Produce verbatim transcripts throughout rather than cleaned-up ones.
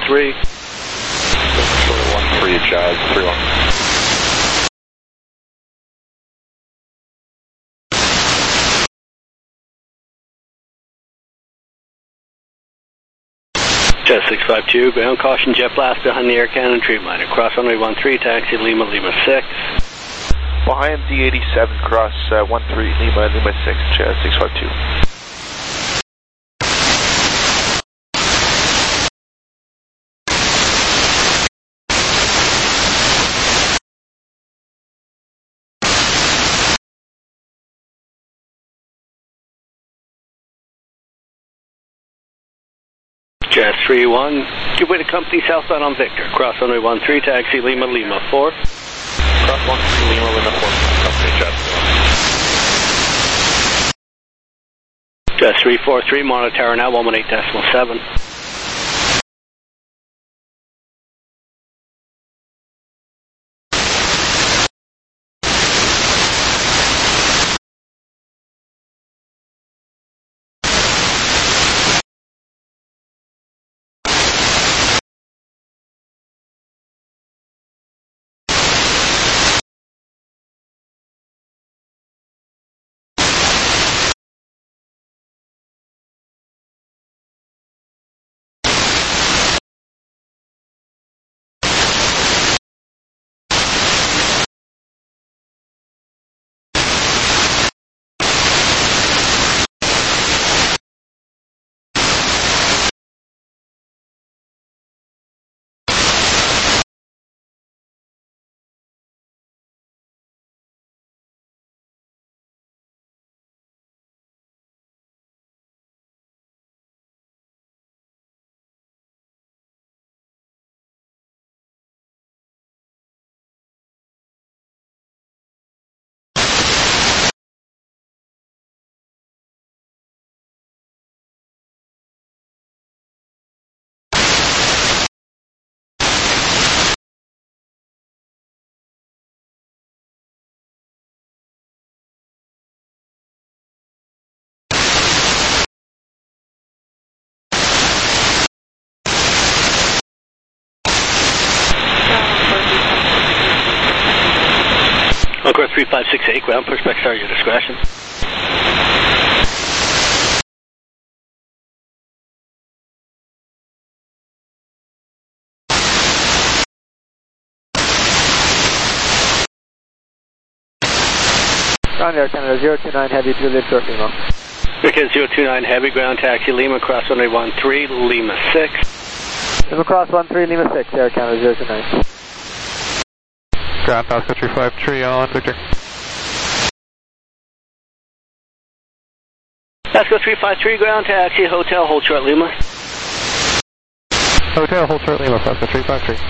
three. one three, Jazz, three one. Jazz six five two, ground caution, jet blast behind the Air Canada Dreamliner. Cross runway one three, taxi Lima, Lima six. Behind D eighty-seven, cross uh, one three, Lima, Lima six, Jazz six five two. Jazz three one, give way to company southbound on Victor. Cross runway one three, taxi Lima, Lima four. Cross one three, Lima, Lima four, company Jazz. Jazz three four three, monitor tower now, one one eight decimal seven. Encore three five six eight, ground push back star, your discretion. Ground Air Canada zero two nine Heavy, Juliet short Lima. American zero two nine Heavy, ground taxi Lima, cross runway one three, Lima six. Lima cross one three, Lima six, Air Canada zero two nine. Ground Pasco three five three on Victor. Pasco three five three, ground taxi, hotel, hold short Lima. Hotel, hold short Lima, Pasco three five three.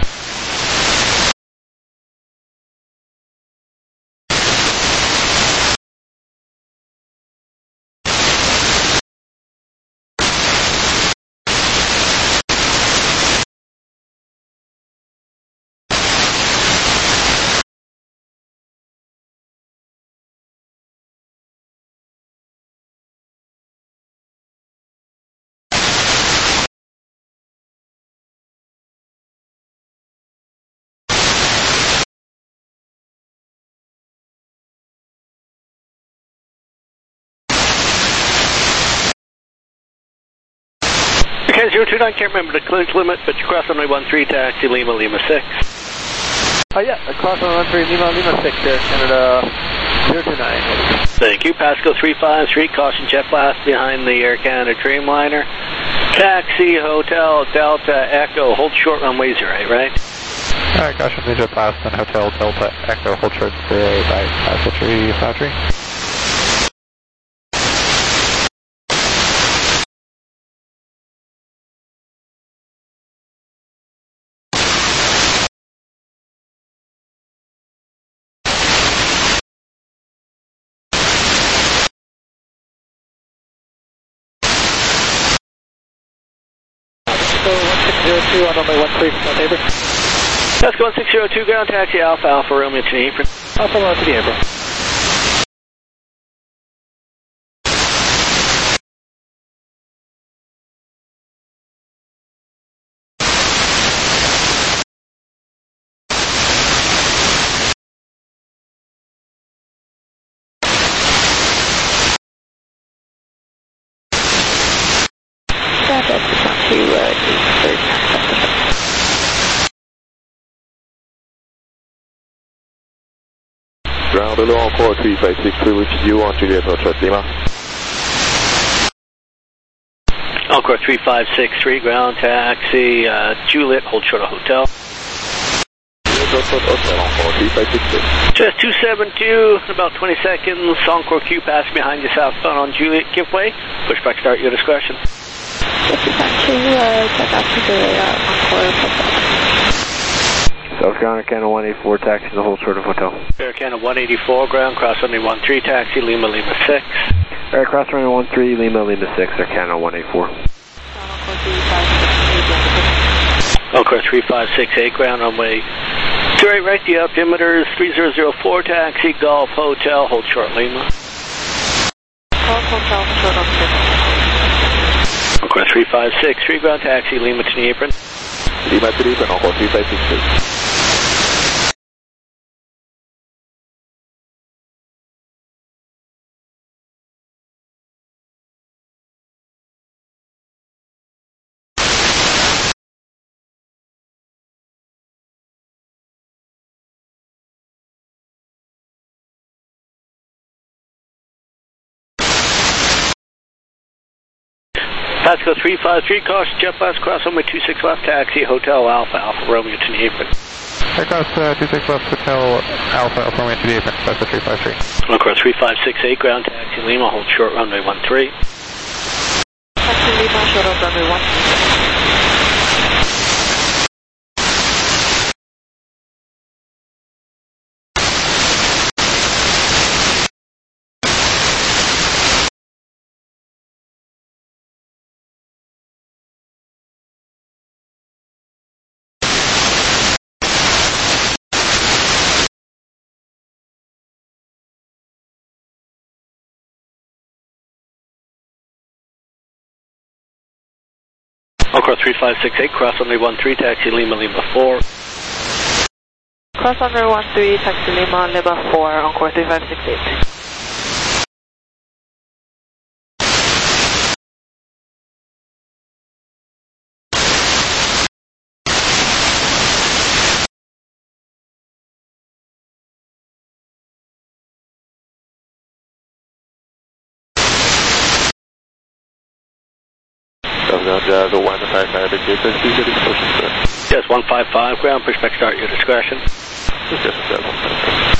Okay, zero two nine, can't remember the clearance limit, but you cross runway one three, taxi Lima, Lima six. Oh yeah, cross runway one three, Lima, Lima six, Air Canada zero two nine. Thank you, Pasco three five three, caution jet blast behind the Air Canada Dreamliner. Taxi, hotel, Delta, Echo, hold short runway zero eight, right? Alright, caution, jet blast and hotel, Delta, Echo, hold short zero eight, right, Pasco three five three. one six zero two on runway one three, Mount April. Let's go one six zero two, ground taxi Alpha Alpha Romeo to the apron. Alpha Romeo to the apron. Ground below Encore three five six three, which is you on Juliet Hotel Lima. Encore three five six three, ground taxi, uh, Juliet, hold short of hotel. Encore three five six three. Just two seven two, about twenty seconds, Encore Q pass behind you southbound on Juliet, give way, pushback start, your discretion. Just two seven two, uh, check out to Juliet, uh, Encore hotel. South ground, Arcana one eighty-four, taxi to hold short of hotel. Arcana one eighty-four, ground, cross runway one three, taxi, Lima, Lima six. Alright, cross runway one three, Lima, Lima six, Arcana one eighty-four. Encore three five six eight, ground runway two eight right, the altimeter is three zero zero four, taxi, Golf Hotel, hold short Lima. Golf Hotel, short of six. Encore three five six three, ground taxi, Lima to the apron. Lima to the apron, Encore three five six three. Pasco three five three, caution jet blast, cross runway two six left, taxi, Hotel Alpha, Alpha Romeo to the apron. Aircraft uh, two six left, Hotel Alpha, Alpha Romeo to the apron, Pasco three five three. Encore three five six eight, ground taxi, Lima, hold short runway one three. Taxi Lima, short of runway one. Encore three five six eight, cross runway one three, taxi Lima, Lima four. Cross runway one three, taxi Lima, Lima four, Encore three five six eight. Uh, the one five five, the J P S C, the discussion, sir. Yes, one five five, ground, pushback start, your discretion. Yes, sir, one five five.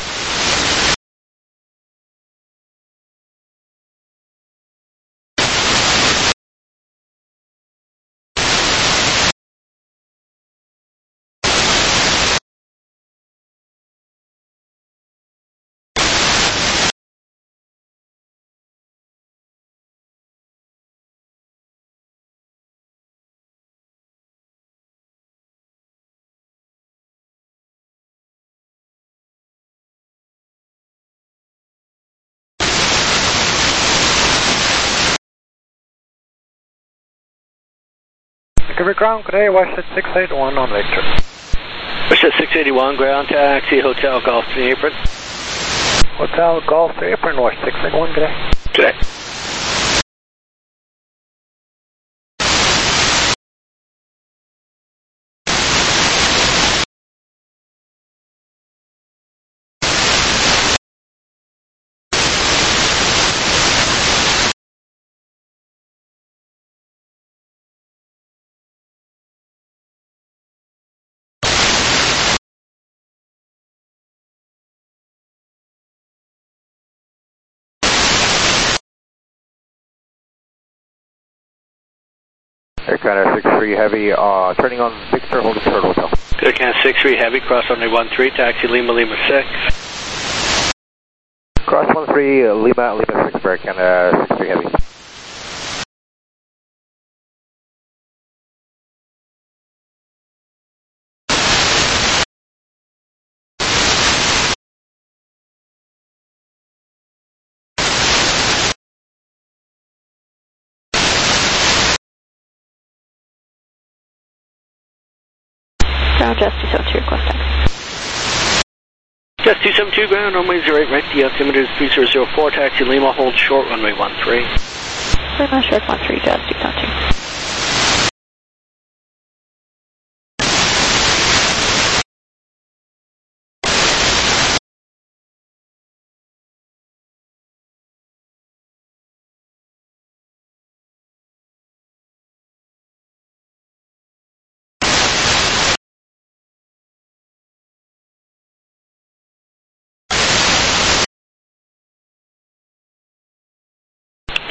Recovery ground, good day, Westjet six eighty-one on Victor. Westjet six eighty-one, ground taxi, Hotel Golf to the apron. Hotel Golf to the apron, West six eighty-one, good day. Good day. Aircraft six three Heavy, uh, turning on Victor, hold short hotel. Aircraft six three Heavy, cross runway one three, taxi Lima, Lima six. Cross one three, uh, Lima, Lima six, Aircraft six three Heavy. Ground Just two seven two, request taxi. Just two seven two, ground, runway zero eight right, the altimeter is three zero zero four, taxi Lima, hold short, runway one three. Lima short one three, Just two seven two.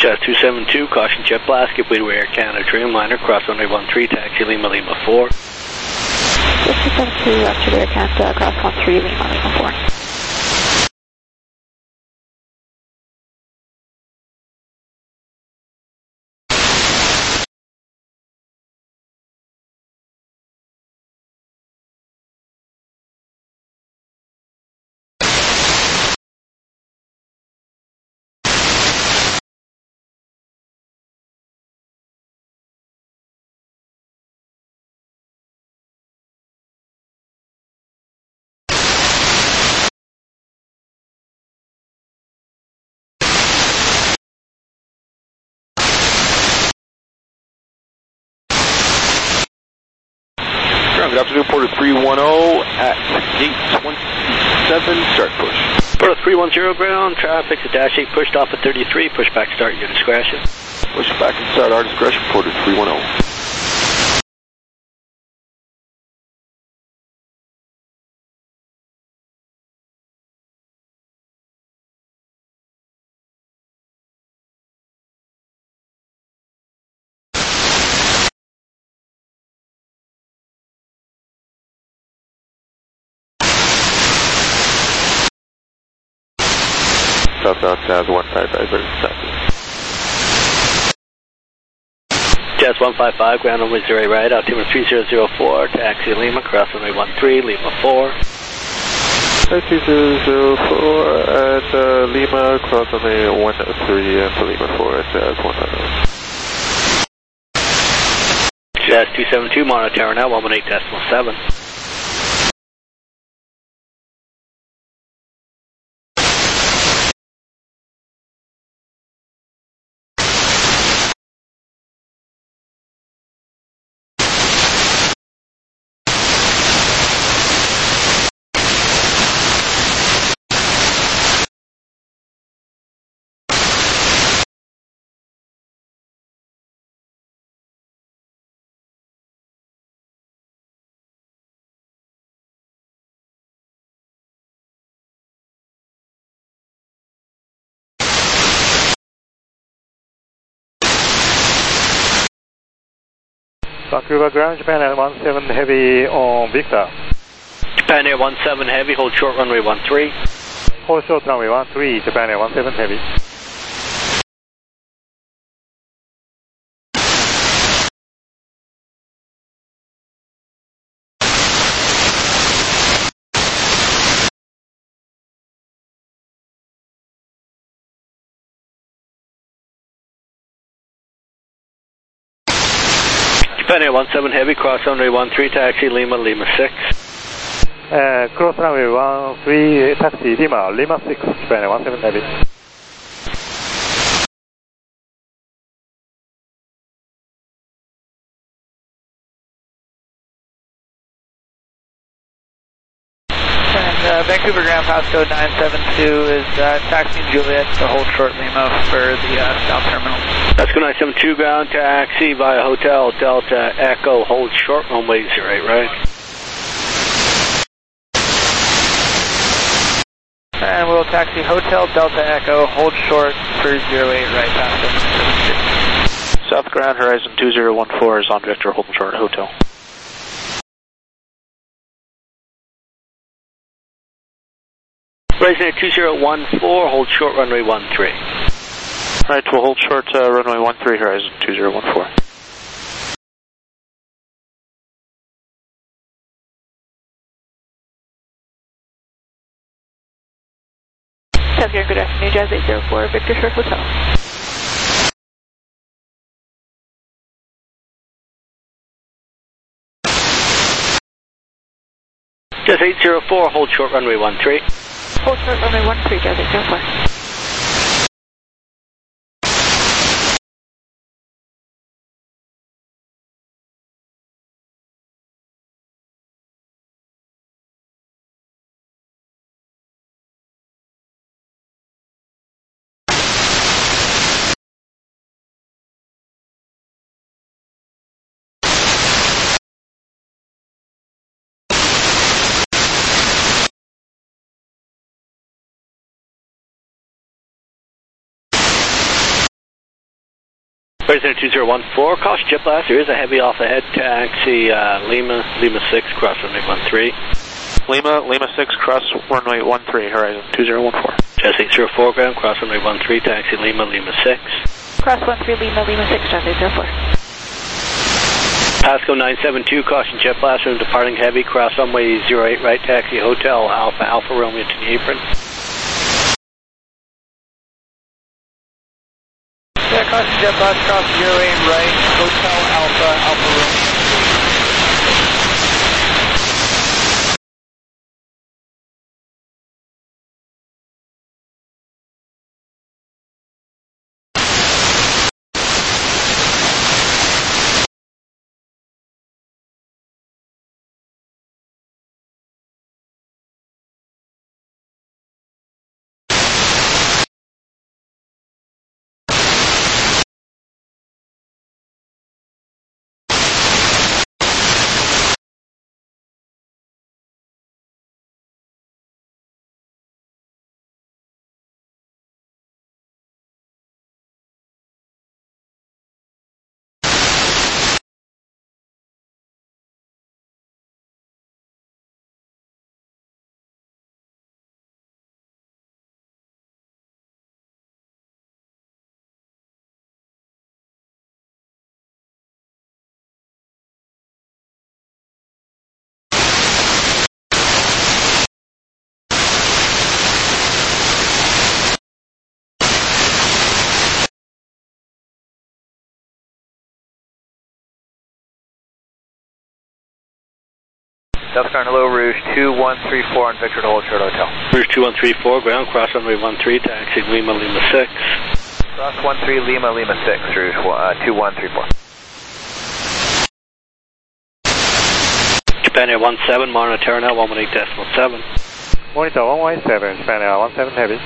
Jazz two seven two, caution jet blast, get way to Air Canada Dreamliner, cross runway one three, taxi Lima Lima four. Jazz two seven two, after Air Canada, cross one three, Lima Lima four. Good afternoon, Porter three one zero at gate twenty-seven, start push. Porter three one zero ground, traffic to dash eight pushed off at thirty-three, push back start your discretion. Push back and start our discretion, Porter three one zero. Southbound Jazz one five five, Jazz one five five, ground runway zero right, altimeter three zero zero four, taxi Lima, cross runway one three, Lima four. Taxi zero zero four at uh, Lima, cross runway one three and Lima four at Jazz one five five. Jazz two seven two, monitor now, one one eight decimal seven. Vancouver ground, Japan Air one seven heavy on Victor. Japan Air one seven heavy, hold short runway one three. Hold short runway one three, Japan Air one seven heavy. Japan Air one seven heavy, cross runway one three, taxi Lima Lima six. Uh, cross runway one three, taxi Lima Lima six, Japan Air one seven heavy. And uh, Vancouver Ground Pasco nine seven two is uh, taxiing Juliet to hold short Lima for the uh, South Terminal. That's good nine seven two ground, taxi via Hotel Delta Echo, hold short runway zero eight right. And we'll taxi Hotel Delta Echo, hold short for zero eight right past South Ground Horizon two zero one four is on Victor, holding short Hotel. Horizon Air two zero one four, hold short runway one three. Right, we'll hold short uh, runway one three, Horizon two zero one four. South Air, good afternoon, Jazz eight zero four, Victor Short Hotel. Jazz eight zero four, hold short runway one three. Hold short runway one three, Jazz eight zero four. Center two zero one four, caution jet blast. There is a heavy off ahead. Taxi uh, Lima, Lima six, cross runway one three. Lima, Lima six, cross runway one three, horizon two zero one four. Jazz eight zero four, ground, cross runway one three, taxi Lima, Lima six. Cross one three Lima, Lima six, Jazz eight zero four. Pasco nine seven two, caution jet blast from departing heavy, cross runway zero eight right, taxi Hotel Alpha, Alpha Romeo to the apron. Yeah, caution jet blast, cross zero eight right, Hotel Alpha, Alpha Romeo. Delta Star Hello, Rouge two one three four on Victor to hold short hotel. Rouge two one three four, ground, cross runway one three, taxi Lima, Lima six. Cross one three Lima, Lima six, Rouge uh, two one three four. Japan Air one seven, Marna Terranel one one eight decimal seven. Monitor one one eight seven, Japan Air one seven heavy.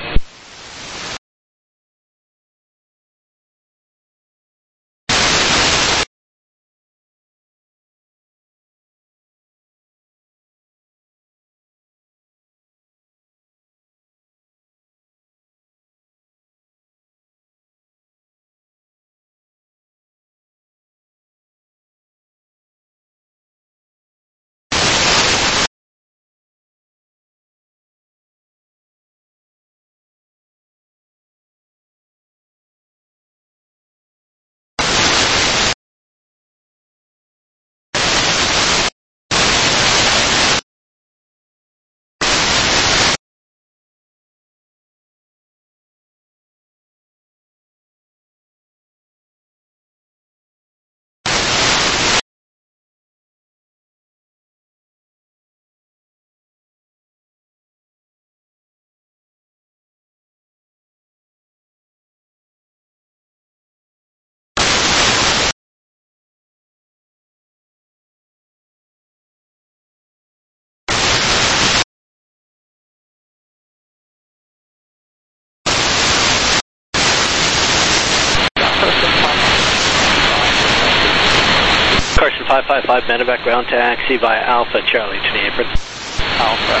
Carson five five five, medevac ground taxi via Alpha Charlie to the apron. Alpha,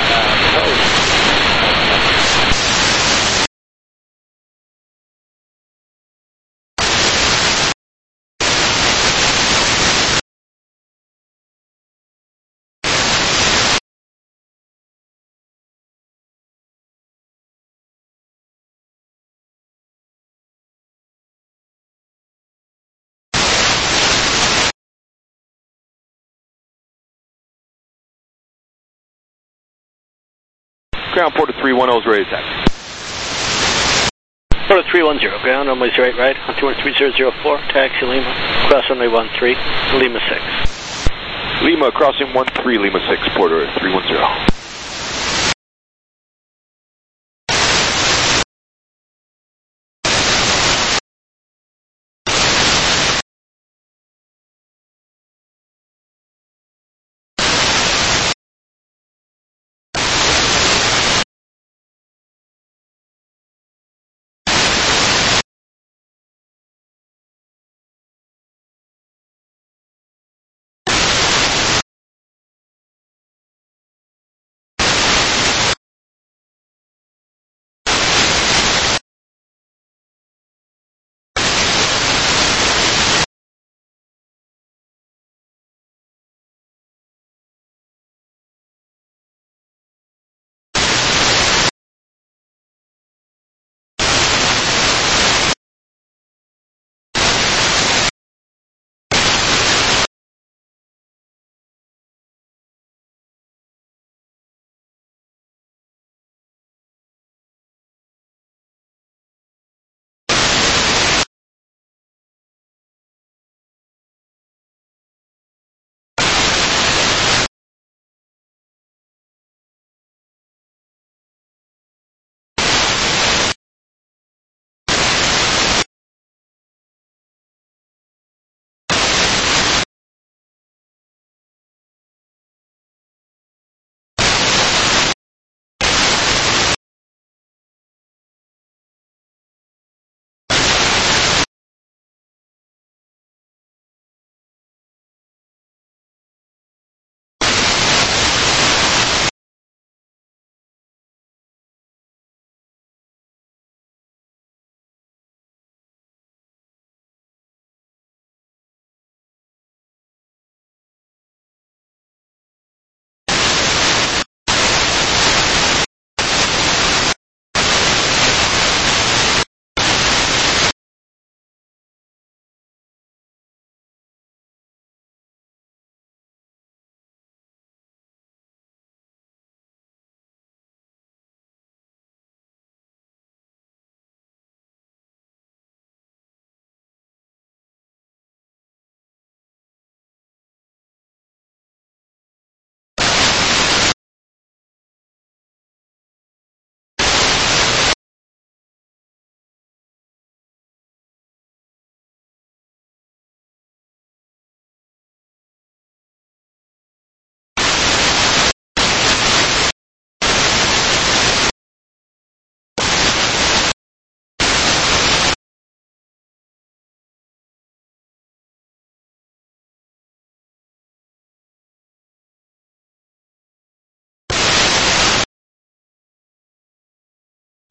uh, Ground Porter three one zero is ready to taxi. Porter three one zero, ground, runway zero eight right, two one three zero zero four, taxi Lima, cross runway one three, Lima six. Lima crossing one three, Lima six, Porter three one zero.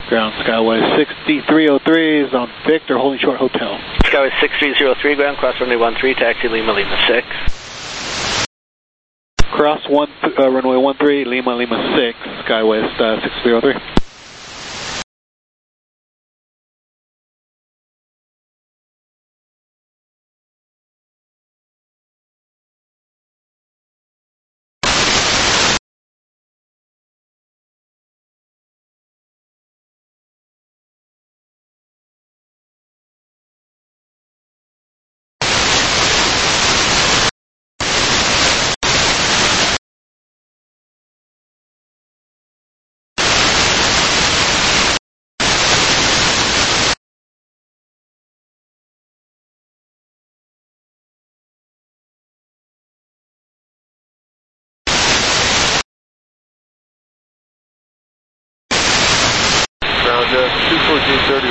Ground Skyway six three oh three is on Victor, holding short hotel. Skyway six three oh three, ground, cross runway one three, taxi Lima, Lima six. Cross one, uh, runway one three, Lima, Lima six, Skywest uh, six three oh three. Ground uh, two fourteen thirty,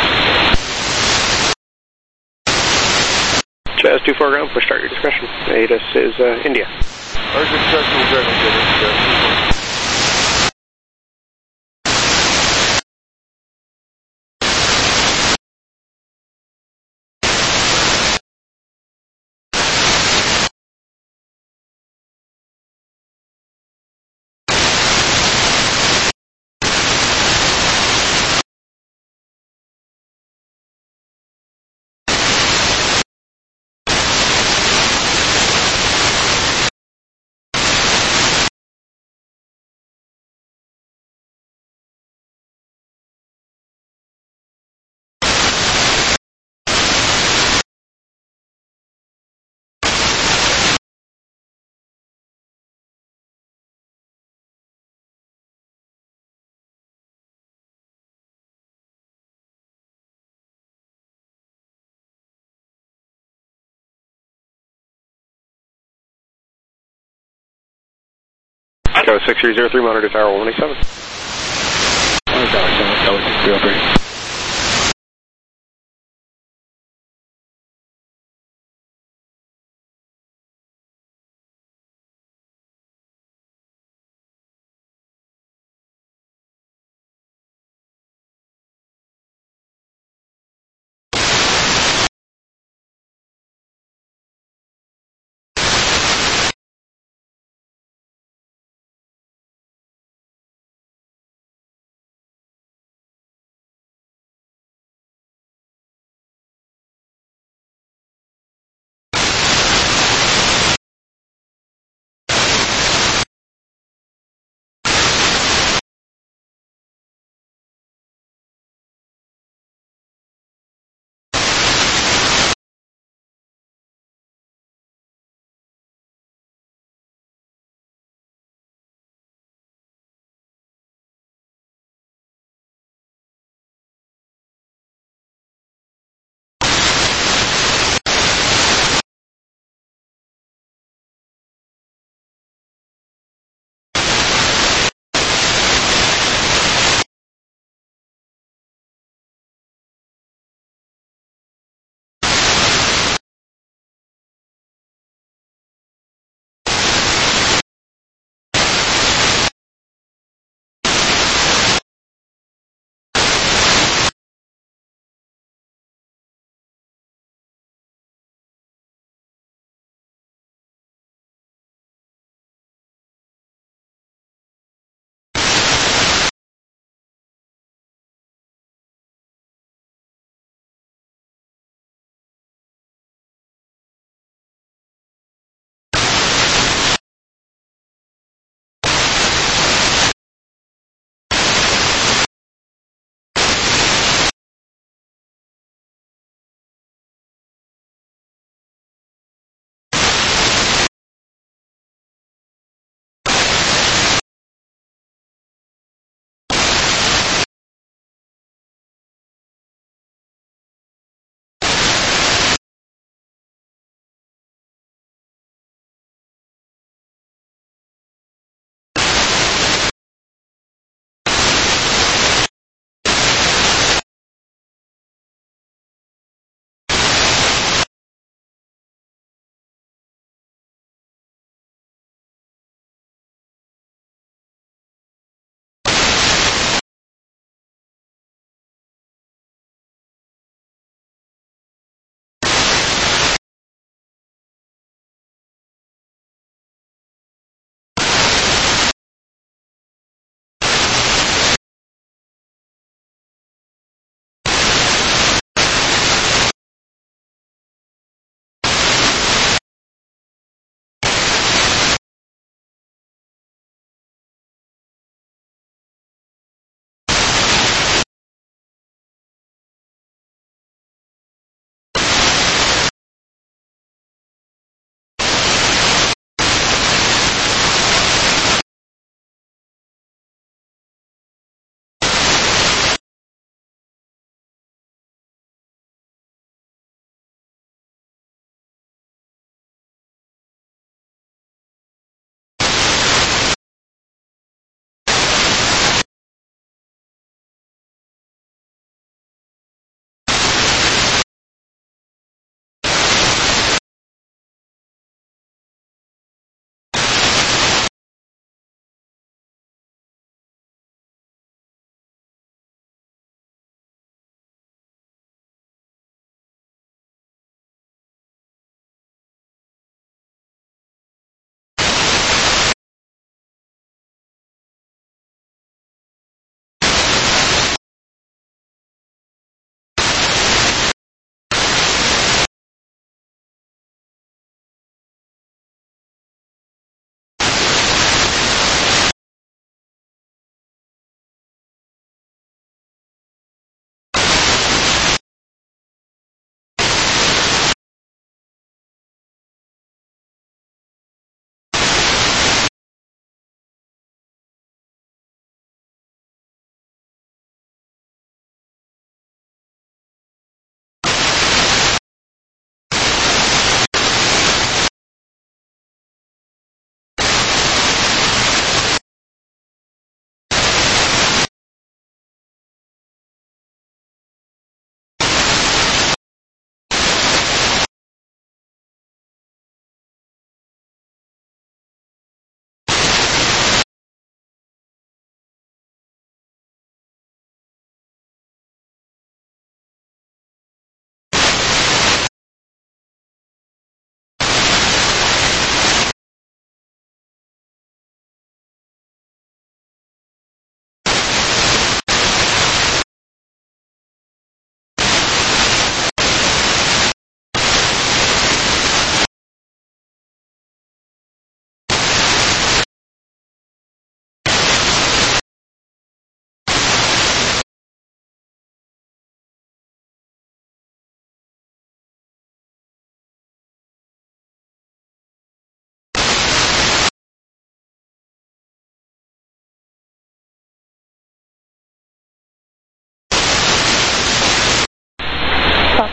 Jazz two four ground, push start your discretion. A T I S is uh, India. Our discretion will grant India. Skyway six three oh three, monitor tower one eighty-seven. Monitor tower seven, Skyway six three oh three.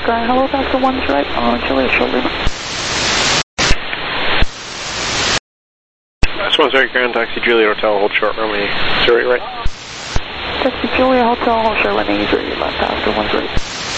Sky, hello, Pastor one's right on Juliet shoulder. That's one zero Grand Taxi Juliet Hotel, hold short runway zero right. Taxi Juliet Hotel, hold short runway zero left, Pastor one's right.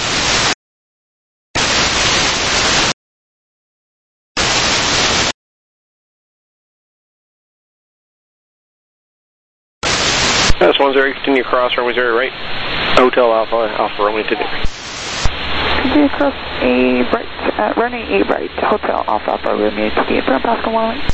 That's one zero, continue across runway zero right. Hotel Alpha, Alpha runway two zero. Continue across A right, uh, running A right, Hotel Alpha Alpha, runway two zero, from Pascal one right.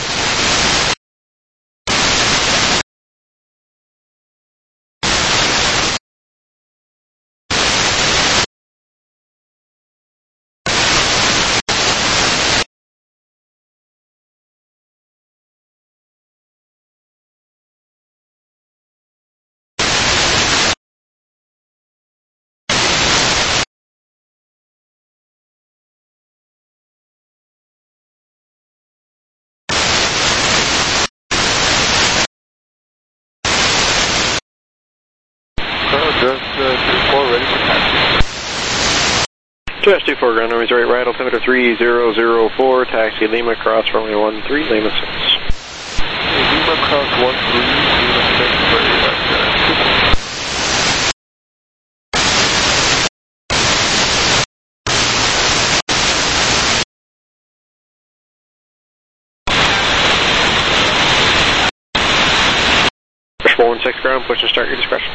Just uh, two four ready for taxi. Just two four ground runway zero right, altimeter three zero zero four, taxi Lima cross runway one three, Lima six. Lima cross one three, Lima six, ready right there. four one six ground, push and start your discretion.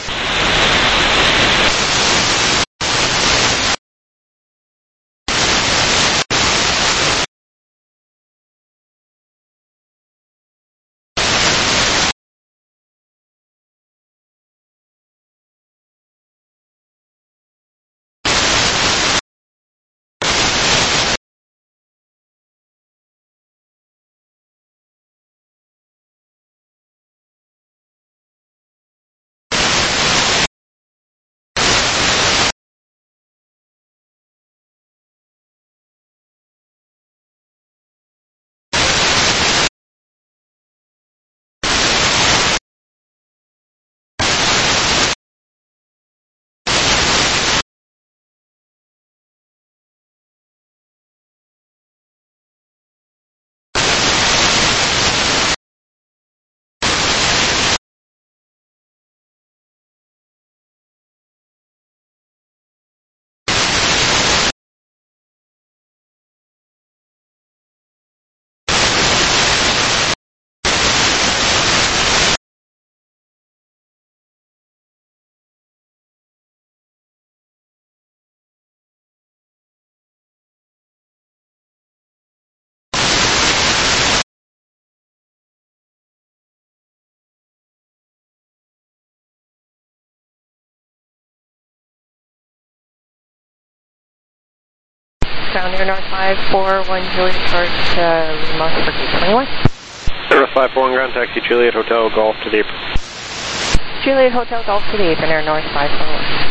Ground Air North five four one Juliet Charge to Lima for gate twenty-one. North five four one ground, taxi Juliet Hotel Golf to the apron. Juliet Hotel Golf to the apron, Air North five four one.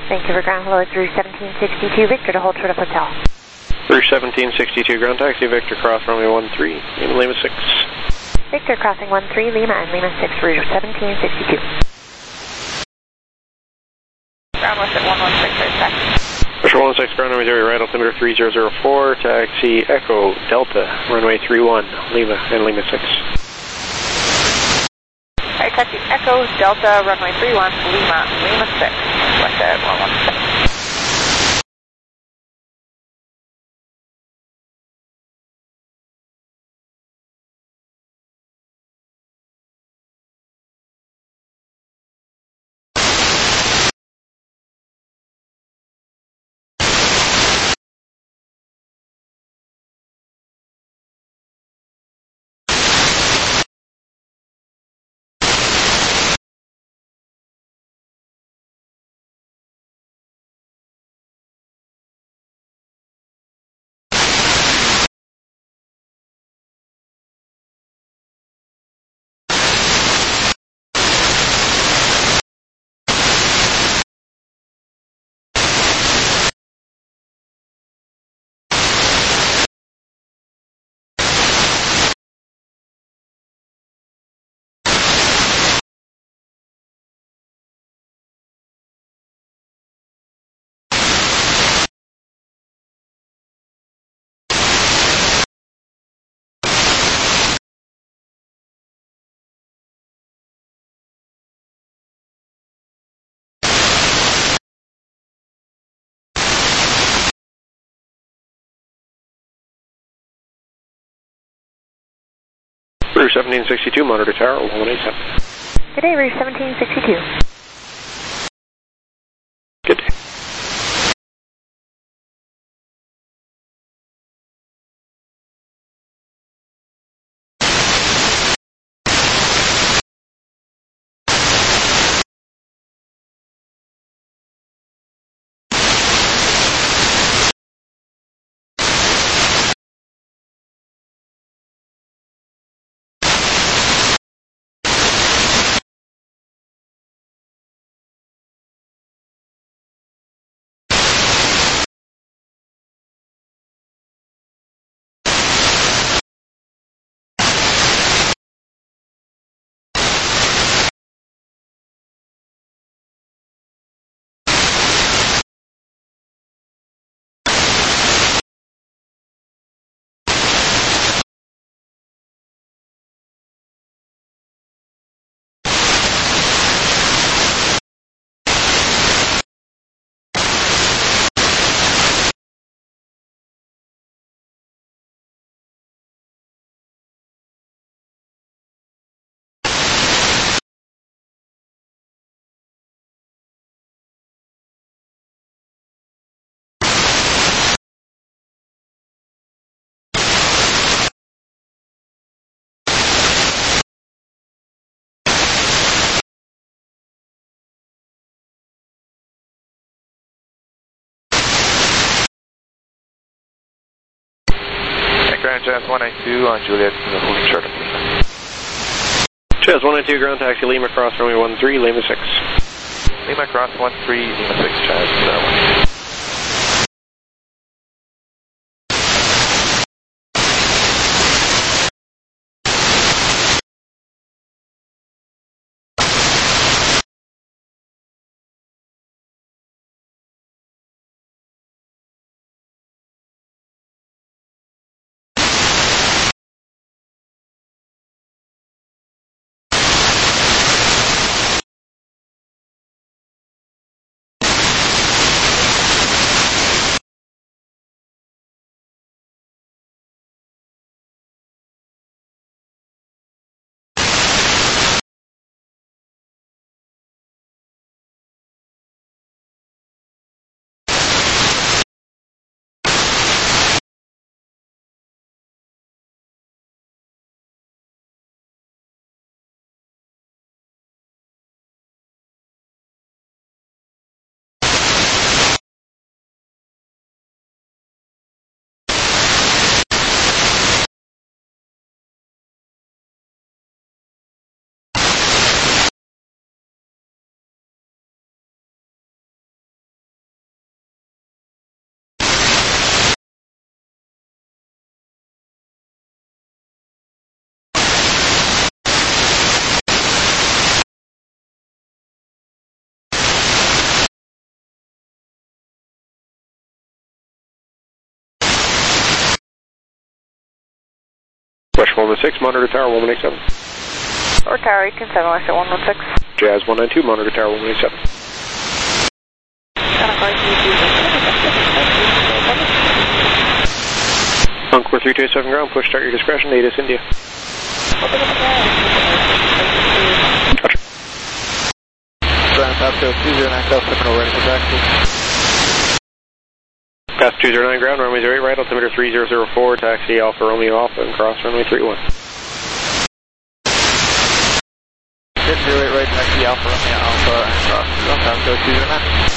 Vancouver ground, hello, it's Rouge seventeen sixty-two, Victor to hold short of hotel. Rouge seventeen sixty-two, ground taxi, Victor, cross runway one three, Lima, Lima six. Victor crossing one three, Lima and Lima six, Rouge seventeen sixty-two. Ground west at one one six, right, taxi. Visual one six, ground runway zero right, altimeter three zero zero four, taxi Echo Delta, runway three one, Lima and Lima six. Alright, taxi Echo Delta, runway three one, Lima, Lima six, west at one one six. Rouge seventeen sixty-two, monitor tower, one eight seven. Good day, Rouge seventeen sixty-two. Good day. Grand Jazz one ninety-two on Juliet, holding short of Lima. Jazz one ninety-two, ground taxi, Lima cross runway one three, Lima six. Lima cross one three, Lima six, Jazz uh, one. Question one one six, monitor tower one one eight seven. Or tower eighteen seven, I said one one six. Jazz one nine two, monitor tower one one eight seven. Encore three two eight seven ground, push start your discretion, Natus India. Gotcha. Ground Pasco two zero nine South Seminole, ready for taxi. Pass two zero nine ground, runway zero eight right, altimeter three zero zero four, taxi Alpha Romeo Alpha and cross runway three one. zero eight right, taxi Alpha Romeo Alpha and cross Ground Pasco two zero nine.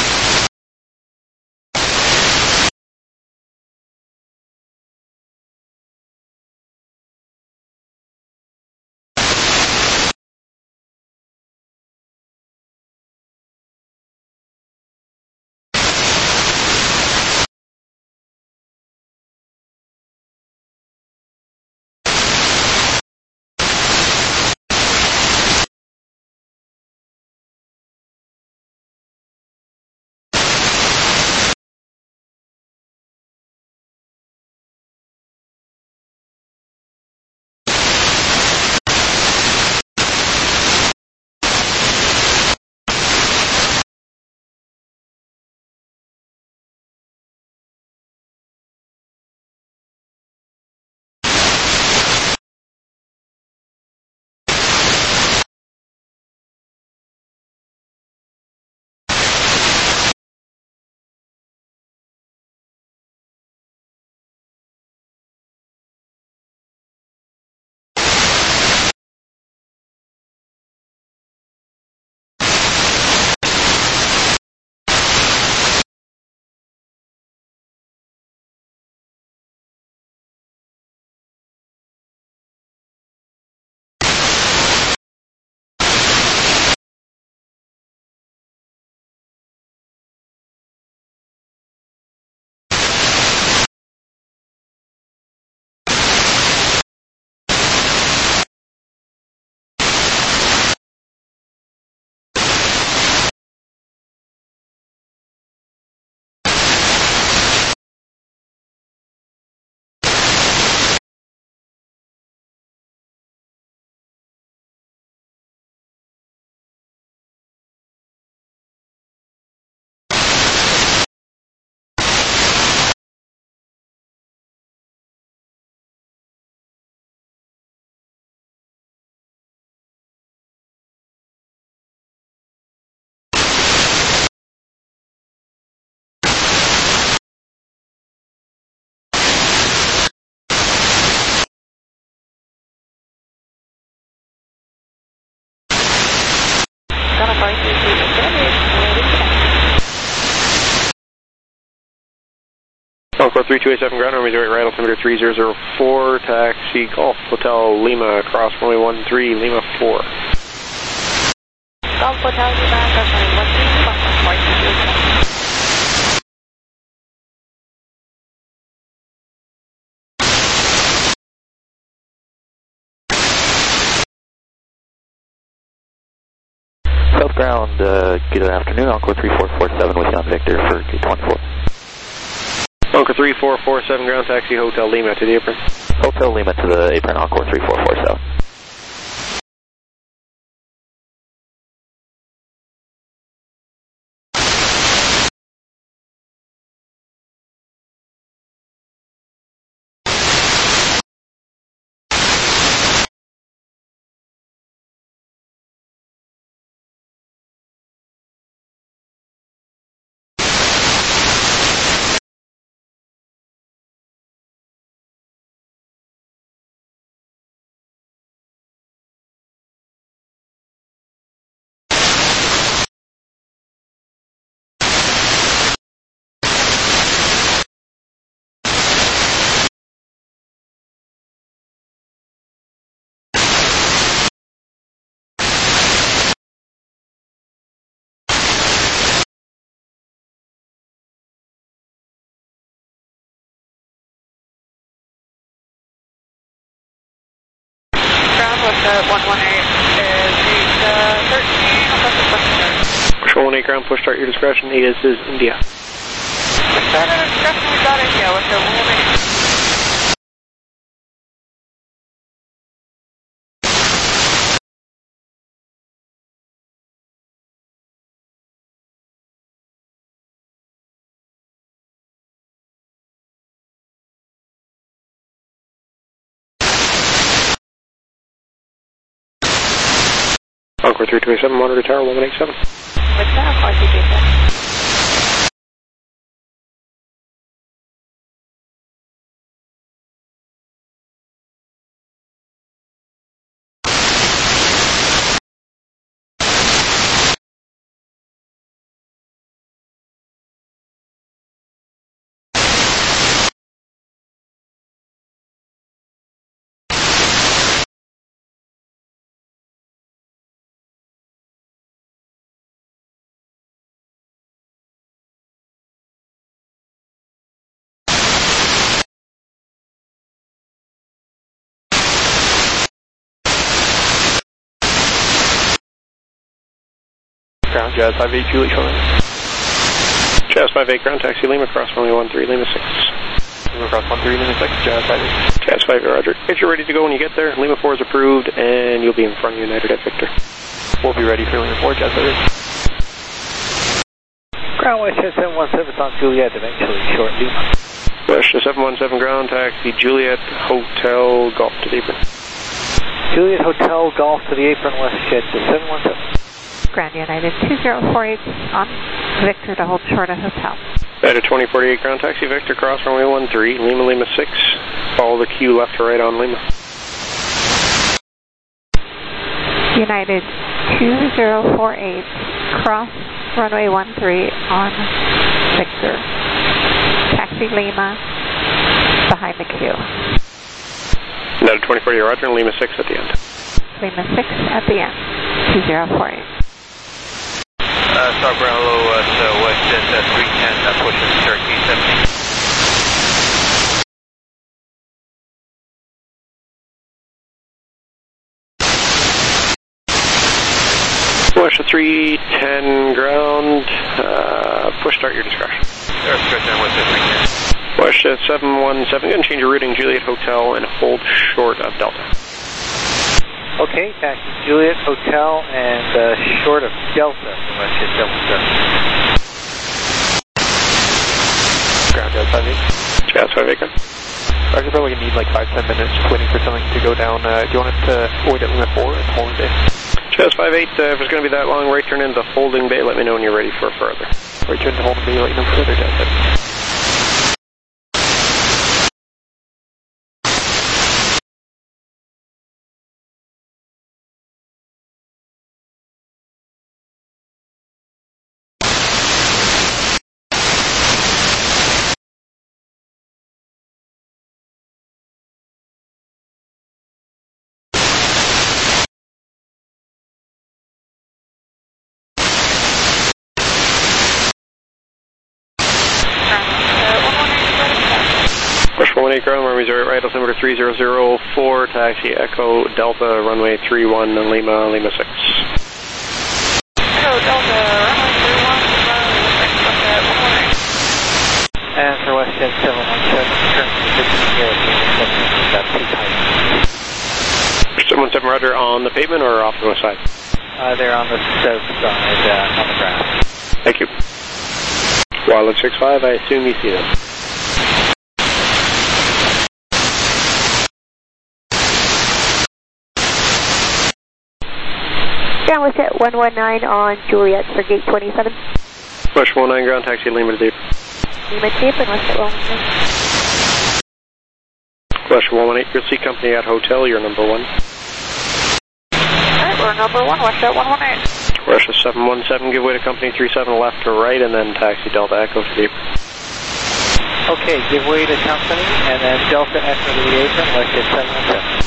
Encore three two eight seven ground, runway zero eight right, altimeter three zero zero four, taxi Golf Hotel Lima, cross runway one three, Lima four. Golf Hotel Lima, cross runway one three, cross runway two zero seven. South ground, uh, good afternoon, Encore three four four seven with you on Victor for G twenty-four. Encore three four four seven ground, taxi Hotel Lima to the apron. Hotel Lima to the apron, Encore three four four seven. one one eight is eight thirteen, I'll press the question. Control one eight ground, push start your discretion, Natus is India. Push start your discretion, we got India with the one one eight. Encore three two eight seven, monitor tower one one eight seven. What's that? Encore three two eight seven. Ground Jazz five eight, Juliet showing. Jazz five eight, ground taxi Lima, cross runway one three, Lima six. Lima cross one three, Lima six, Jazz five eight. Jazz five eight, roger. If you're ready to go when you get there, Lima four is approved, and you'll be in front of United at Victor. We'll be ready for Lima four, Jazz five eight. Ground Westjet seven one seven on Juliet, eventually short Lima. Westjet seven one seven, ground taxi Juliet Hotel Golf to the apron. Juliet Hotel Golf to the apron, Westjet seven one seven. Ground United two zero four eight on Victor to hold short at Hotel. United twenty forty-eight, ground taxi Victor, cross runway one three, Lima Lima six. Follow the queue left to right on Lima. United two zero four eight, cross runway one three on Victor. Taxi Lima behind the queue. United twenty forty-eight, roger, and Lima six at the end. Lima six at the end, two zero four eight. Uh, Star Bravo, uh, so Westjet uh, three ten, uh, pushing thirteen seventeen. Westjet three ten, ground, uh, push start your discretion. Star discretion on Westjet three ten. Westjet seven one seven, going to change your routing, Juliet Hotel, and hold short of Delta. Okay, taxi Juliet Hotel and uh, short of Delta, Westjet seven one seven. Ground Jazz five eight. Jazz five eight, ground. Actually, probably need like five ten minutes waiting for something to go down. Uh, do you want it to wait at Lima four and holding bay? Jazz five eight, uh, if it's going to be that long, right turn into holding bay, let me know when you're ready for further. Right turn to holding bay, let you know further, Jazz five eight. one eight ground, runway zero right, altimeter three zero zero four, taxi Echo Delta, runway three one, Lima, Lima six. Echo Delta, runway three one, Lima six, one one eight. And for Westjet seven one seven, currently fifteen here at that's too tight. seven one seven, roger, on the pavement or off to the side? Uh, they're on the south side, uh, on the ground. Thank you. Wildlife six five, I assume you see them. Ground Westjet one one nine on Juliet for gate twenty-seven. Westjet one nine, ground taxi Lima to deep. Lima deep and Westjet one one nine. Westjet one one eight, your seat company at hotel, you're number one. Alright, we're number one, Westjet one one eight. Westjet seven one seven, give way to company three seven left to right, and then taxi Delta Echo to deep. Okay, give way to company, and then Delta Echo to the apron, Westjet seven one seven.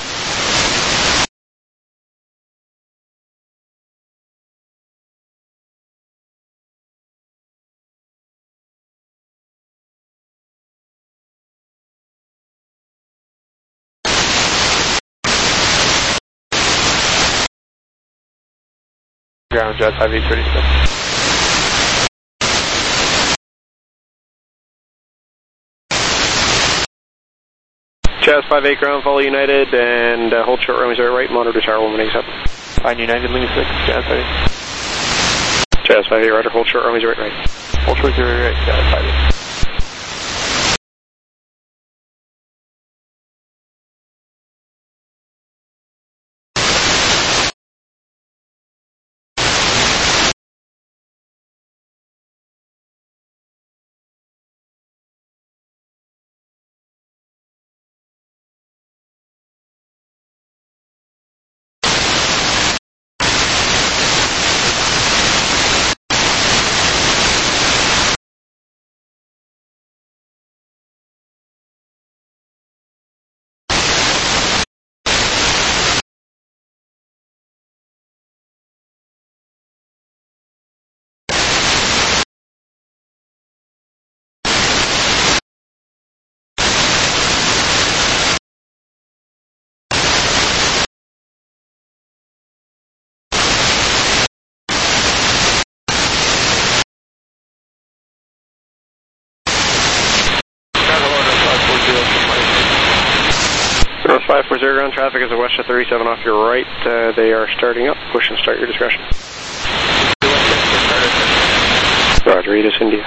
Ground Jazz five eight thirty-six. Jazz five eight, ground, follow United, and uh, hold short runway zero right, monitor tower one one eight seven. Fine, United, Lima six, Jazz five eight. Jazz five eight, roger, hold short runway zero right. Hold short zero right, Jazz five eight. ground traffic is a WestJet thirty-seven off your right. Uh, they are starting up. Push and start your discretion. Roger, Edis India.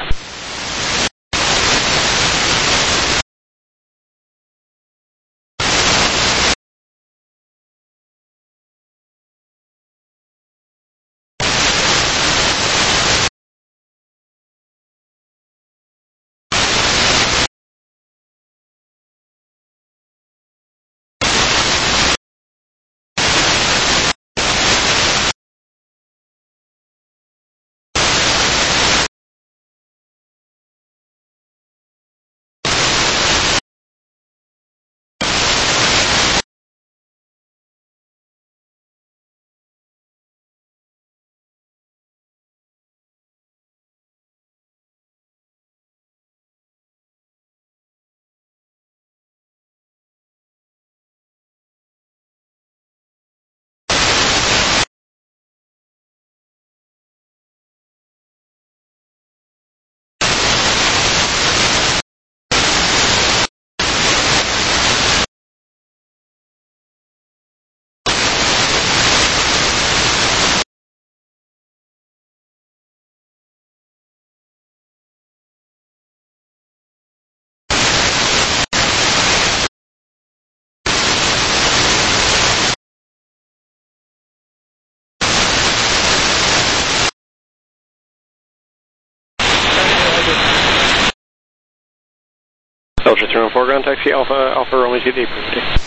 Delta three one four, ground taxi Alpha, Alpha Romeo to the approved.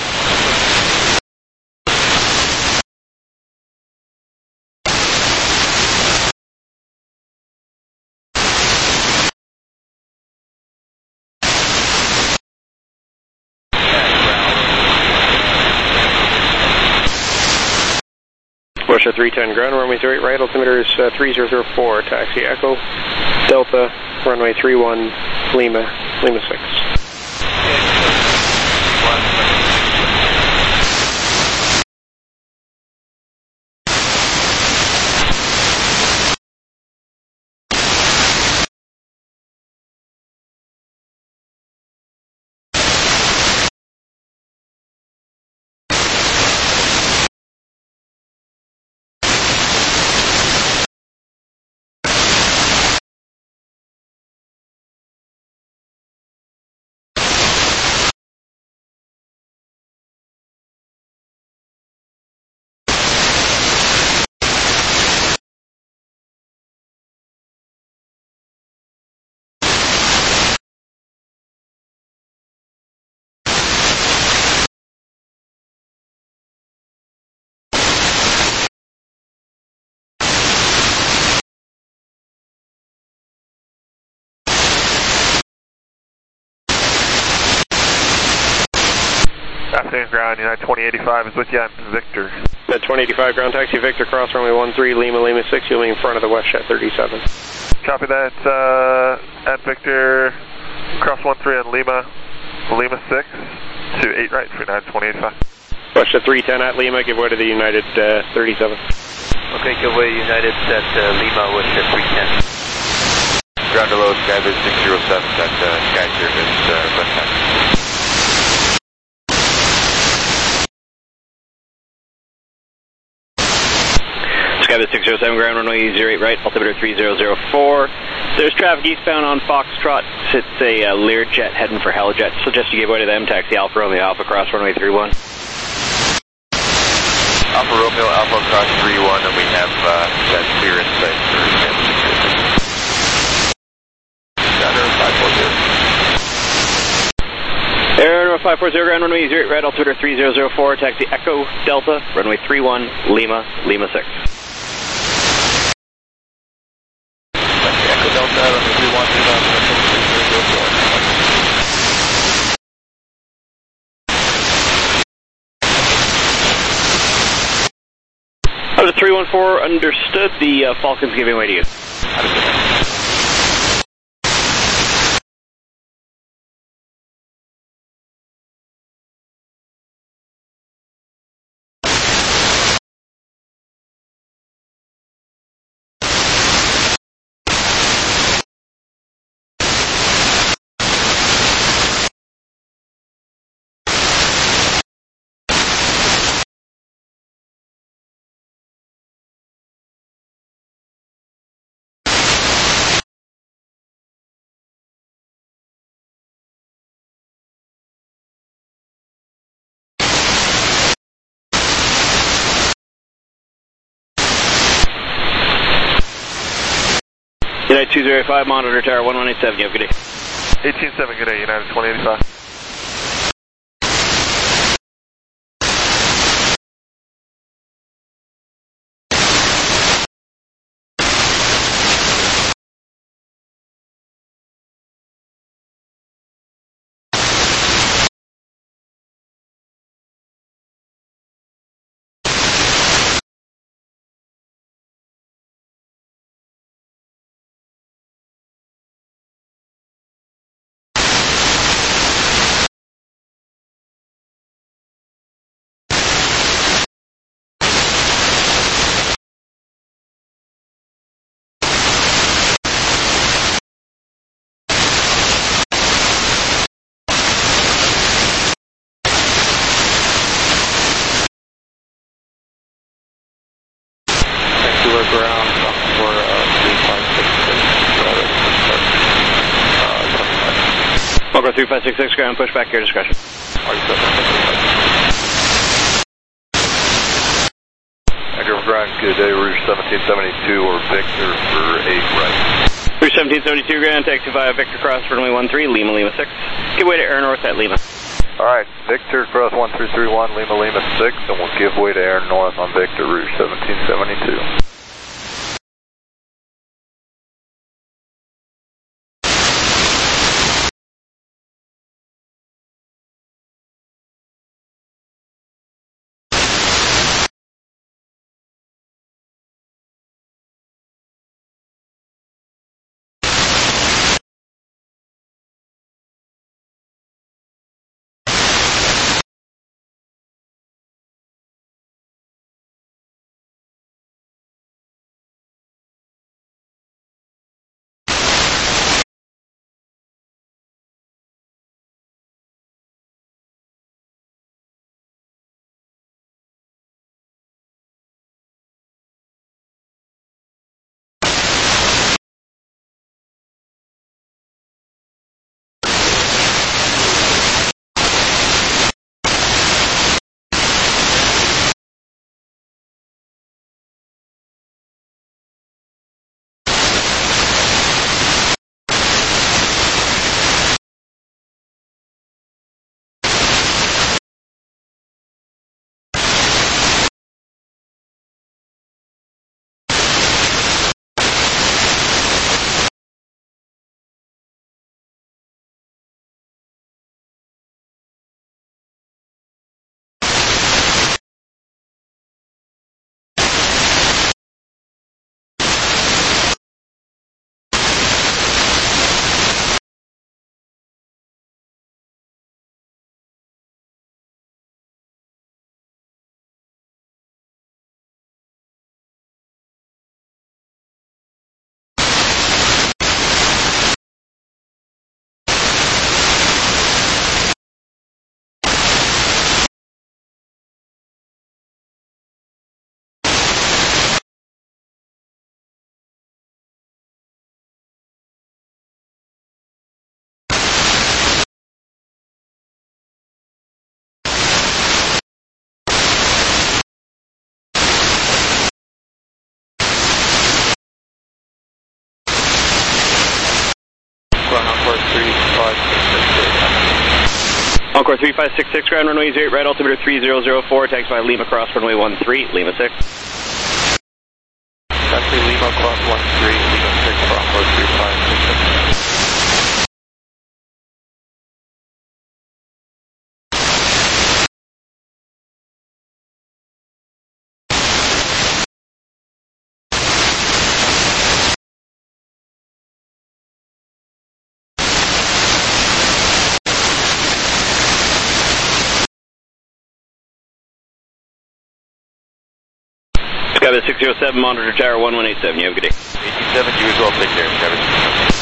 WestJet three ten, ground runway zero eight right, altimeter is uh, three zero zero four, taxi Echo, Delta, runway three one, Lima, Lima six. Afternoon ground, United twenty eighty-five is with you, I'm Victor. United twenty eighty-five, ground taxi Victor, cross runway one three, Lima, Lima six, you'll be in front of the WestJet thirty-seven. Copy that, uh, at Victor, cross one three on Lima, Lima six, to eight right for United twenty eighty-five. WestJet three ten at Lima, give way to the United uh, thirty-seven. Okay, give way United at uh, Lima, WestJet three ten. Ground to low, Skybiz six zero seven, at uh, Sky Service, uh, West Texas. Skybiz six zero seven, ground runway zero eight right, altimeter three zero zero four. There's traffic eastbound on Foxtrot. It's a uh, Learjet heading for Helijet. Suggest you give way to them. Taxi Alpha Romeo Alpha, cross runway three one. Alpha Romeo Alpha, cross three one, and we have uh, that clear insight for Skybiz six zero seven. Sounder five four zero. Air five four zero, ground runway zero eight right, altimeter three zero zero four. Taxi Echo Delta, runway three one, Lima, Lima six. Out of three one four, understood. The uh, Falcon's giving way to you. United two zero five, monitor tower one one eight seven, you have a good day. eighteen seven, good day, United twenty eighty-five. Vancouver ground for uh, three five six six, uh, Walker three five six six, ground, push back, your discretion. Vancouver ground, good day, Rouge seventeen seventy-two or Victor for eight right. Rouge seventeen seventy-two, ground, taxi via Victor Cross, runway one three, Lima, Lima six. Give way to air north at Lima. Alright, Victor cross one three three one, Lima, Lima six, and we'll give way to air north on Victor, Rouge seventeen seventy-two. Encore three five six six, ground runway zero eight right, altimeter three zero zero four, taxi by Lima Cross, runway one three, Lima six. Taxi Lima Cross one three, Lima six, Encore three five six six. Skyby six zero seven, monitor tower one one eight seven, you have a good day. eighteen seven, you as well, take care, Skyby.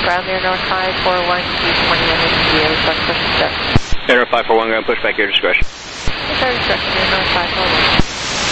Ground there, North five four one, Q twenty M H D A, request push and start. Air five four one, ground push back, your discretion. Start instruction there, North five four one.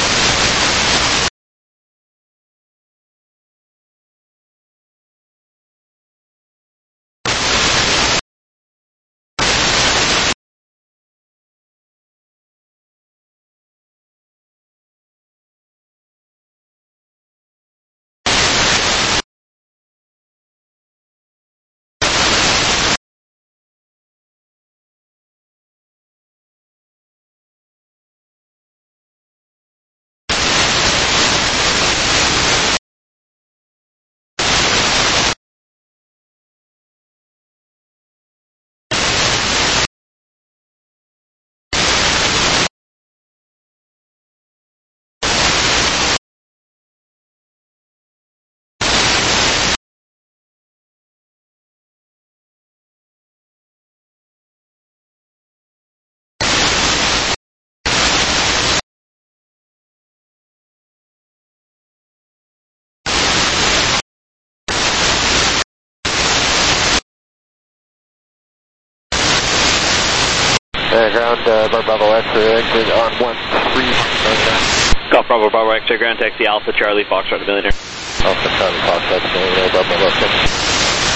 Uh, ground, uh, Bravo X-ray exit on one three. Golf Bravo Bravo X-ray, ground taxi Alpha Charlie Foxtrot to Millionaire. Alpha Charlie Foxtrot to Millionaire, Bravo X.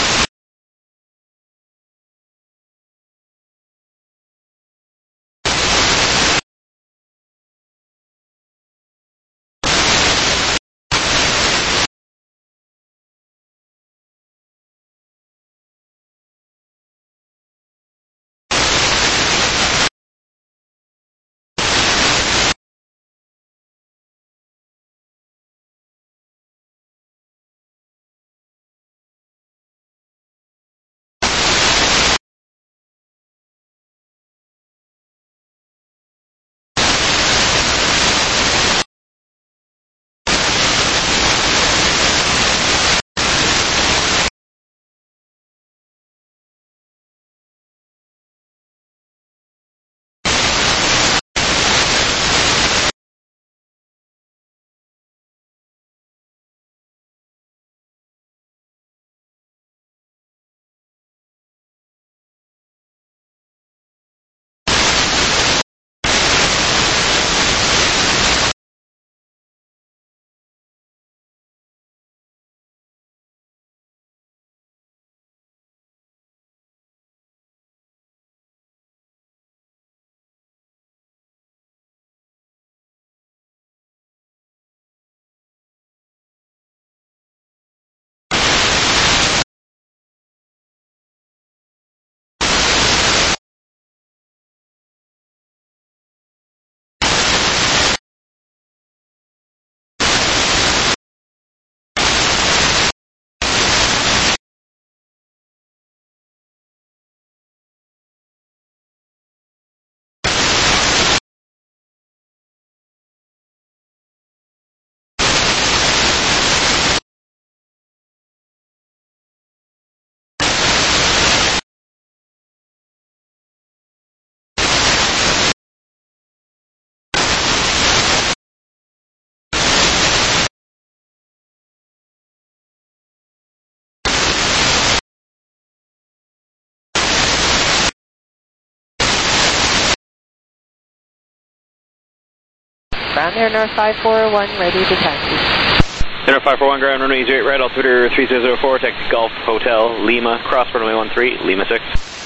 Ground there, North five four one, ready to taxi. Air five four one, ground runway zero eight right, altimeter three zero zero four, taxi Golf Hotel Lima, cross runway one three, Lima six.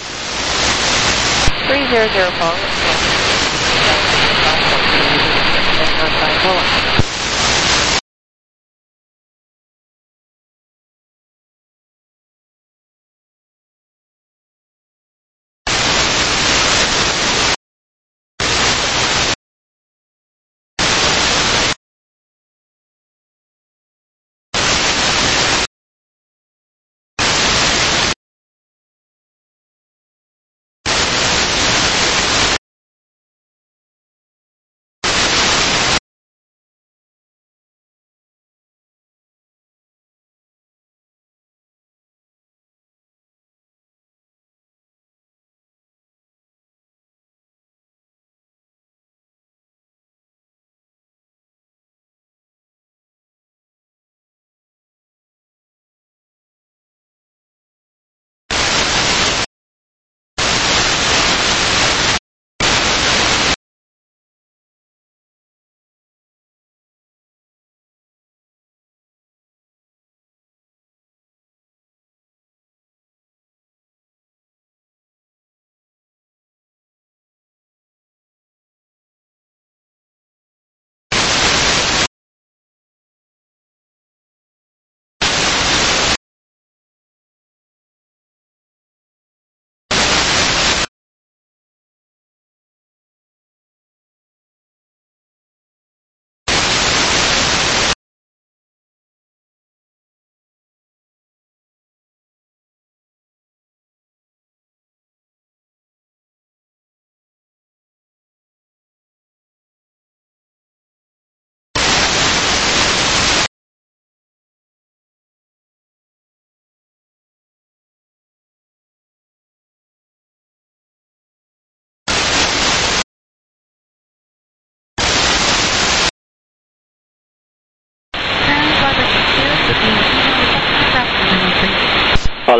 three zero zero four, North five four one.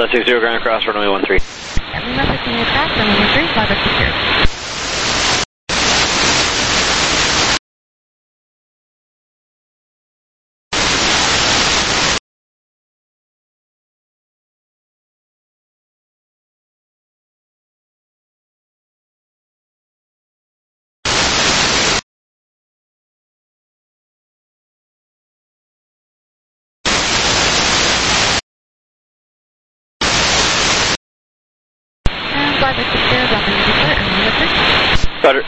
six zero ground cross runway one three. Lima fifteen aircraft, runway one three, fly back secure. Fly back secure, dropping into clear, and runway three. Roger.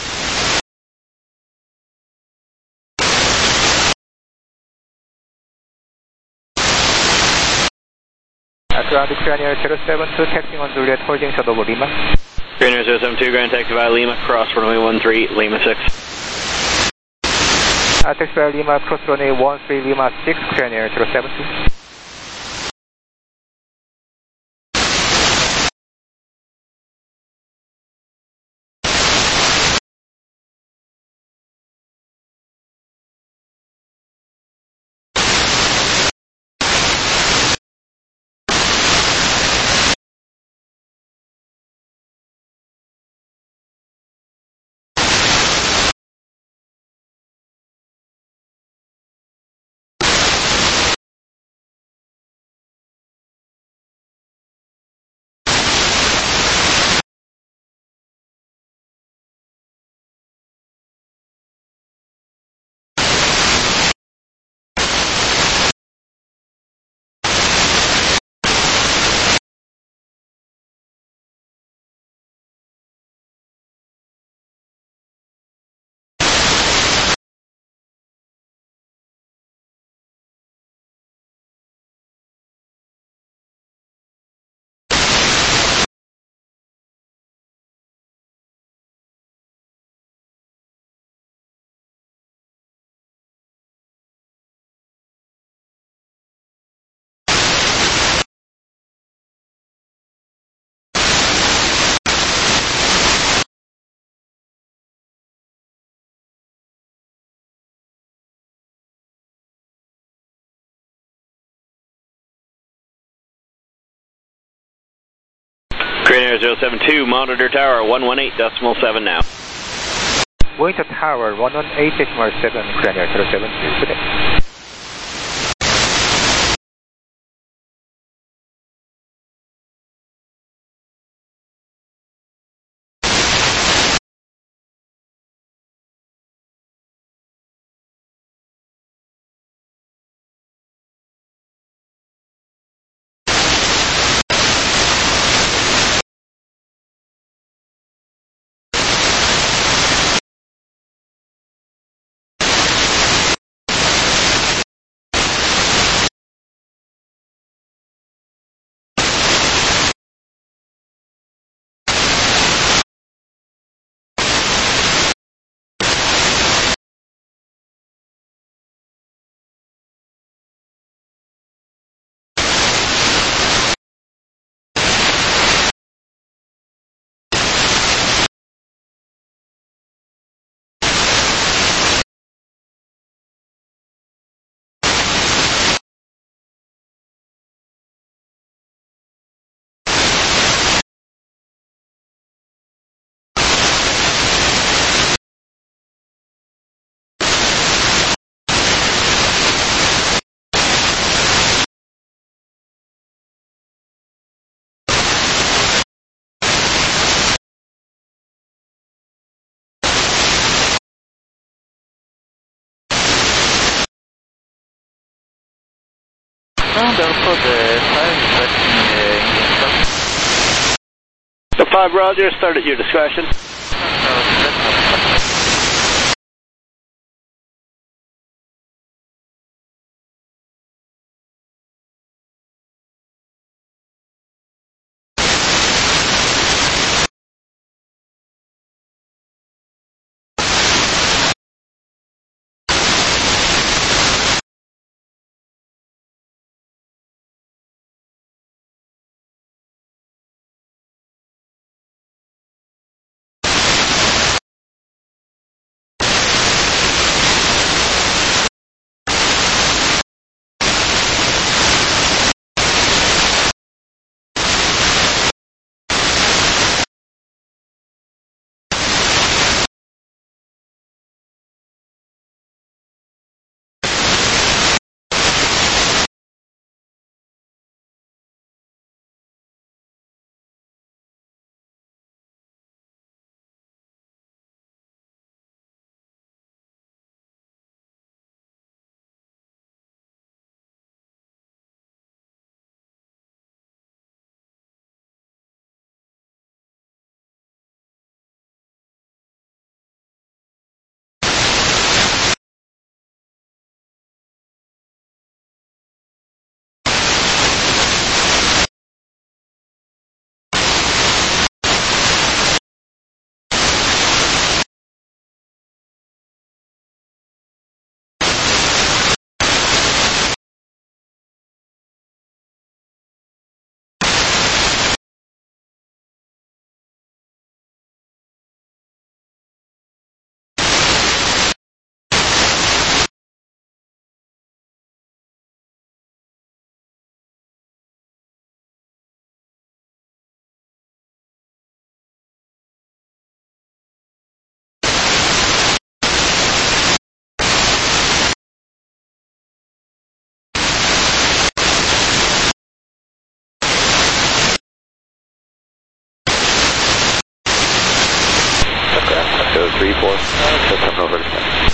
Uh, ground Ukrainian zero seven two, taxiing on Juliet, holding short over Lima. Ukrainian zero seven two, ground taxi via Lima, cross runway one three, Lima six. Uh, taxi via Lima, cross runway one three, Lima six, Ukrainian zero seven two. Ukrainian zero seven two, monitor tower one one eight decimal seven now. Monitor tower one one eight decimal seven, Ukrainian zero seven two, today. The five Roger, start at your discretion. three four. So coming over to taxi.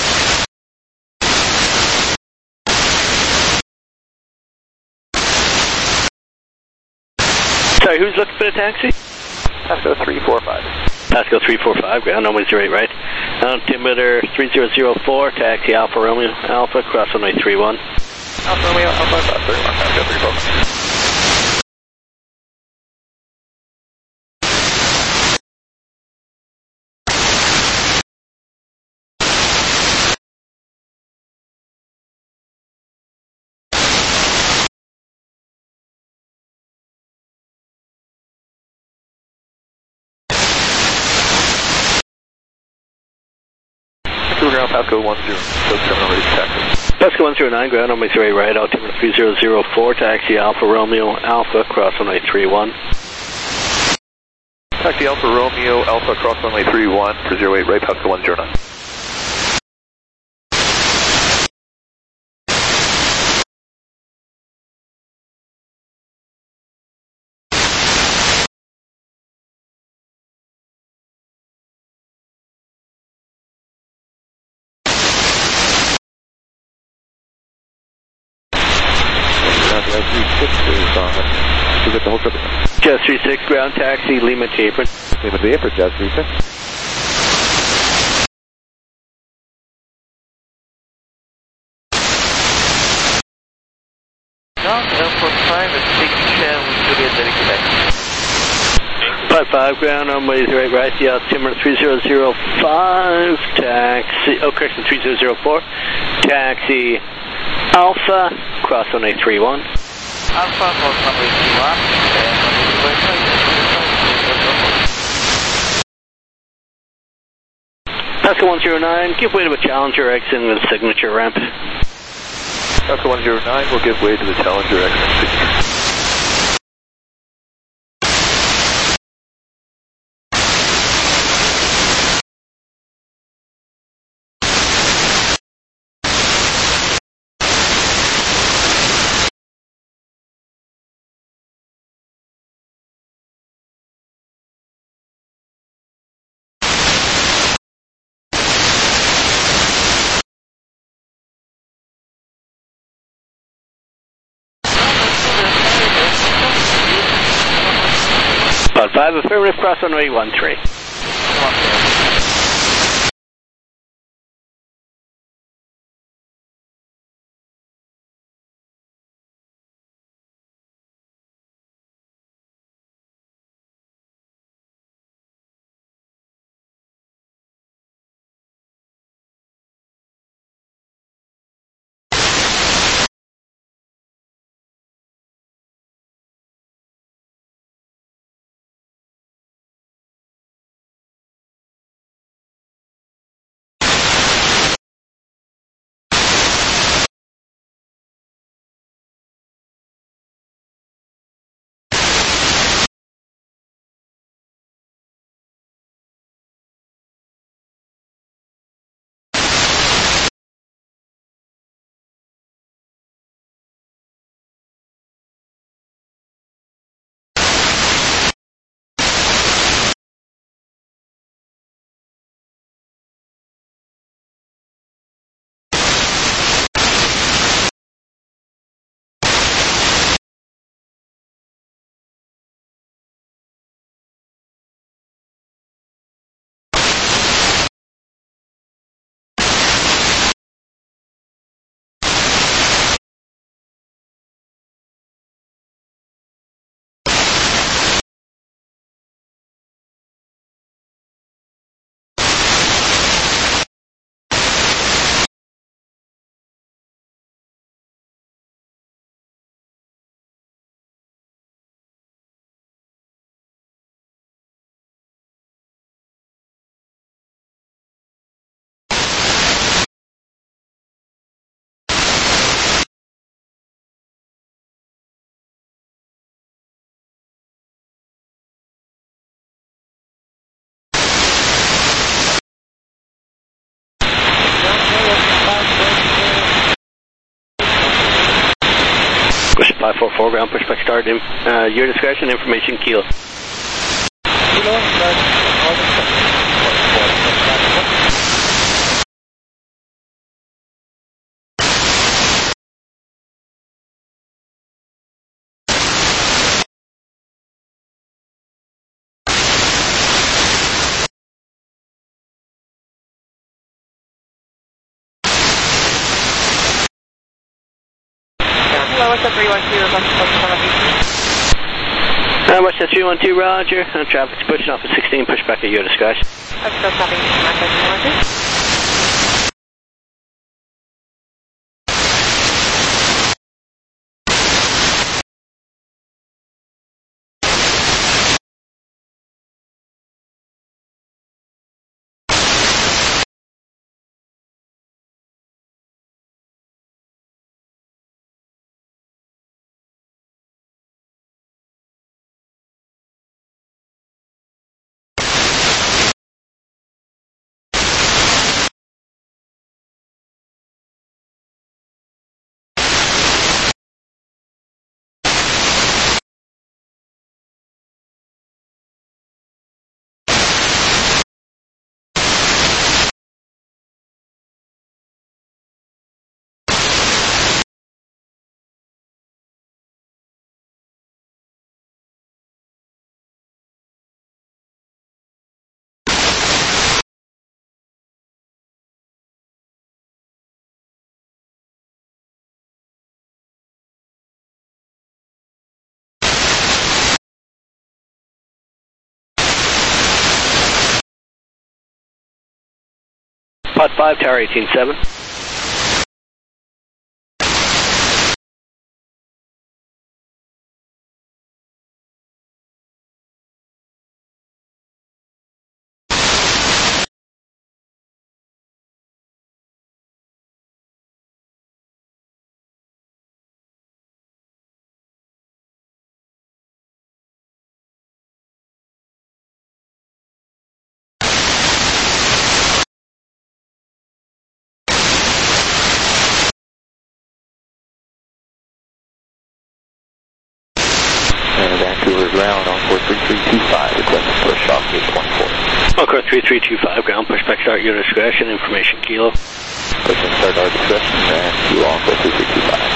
Sorry, who's looking for the taxi? Pasco three four five. Pasco three four five, ground runway zero eight right. Altimeter three zero zero four, taxi Alpha Romeo Alpha, cross runway three one. Alpha Romeo Alpha, cross three one, Pasco three four five. Ground Pasco one zero, so terminal ready taxi. Pasco one zero nine, ground runway zero eight right, altimeter three zero zero four, taxi Alpha Romeo Alpha, cross runway three one. Taxi Alpha Romeo Alpha, cross runway three one for zero eight right, Pasco one zero nine. Get the whole trip. Jazz three six, ground taxi, Lima Taper. Lima Taper, Jazz three six. Ground Airport five at six ten with Juliet direct taxi. five five, ground runway zero eight right, the altimeter three zero zero five, taxi, oh correction, three zero zero four, taxi Alpha, cross runway three one. Alpha, cross runway three one, and Pasco one zero nine, give way to a Challenger exiting with a signature ramp. Pasco one zero nine will give way to the Challenger exiting signature. Pod five, affirmative, cross runway one three. five four four, ground pushback start. Uh, your discretion, information, kilo. Kilo, Echo three one two, request approach from Echo. Uh, what's that three one two, roger. Uh, traffic's pushing off at sixteen, push back at Yoda Skies. I'm still copying Echo three one two. Pod five, tower eighteen seven. And Vancouver ground, Encore three three two five, requesting push off gate twenty-four. Encore three three two five, ground, push back start Yoda discretion, information kilo. Pushing start our discretion, and Kilo Encore three three two five.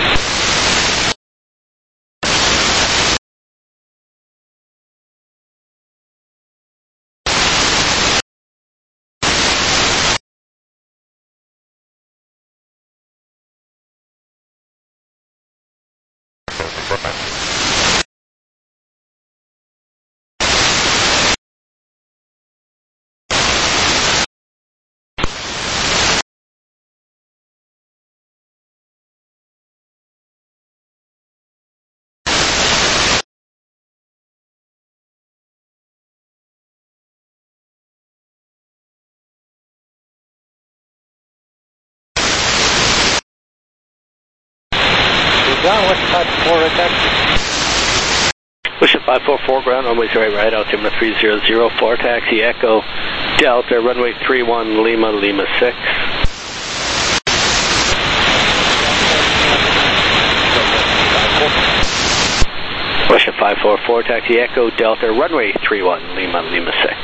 John, what's five four right back? Push at five four four, ground, runway right right, altimeter three zero zero four, taxi Echo Delta, runway three one, Lima, Lima six. Push at five four four, taxi Echo Delta, runway three one, Lima, Lima six.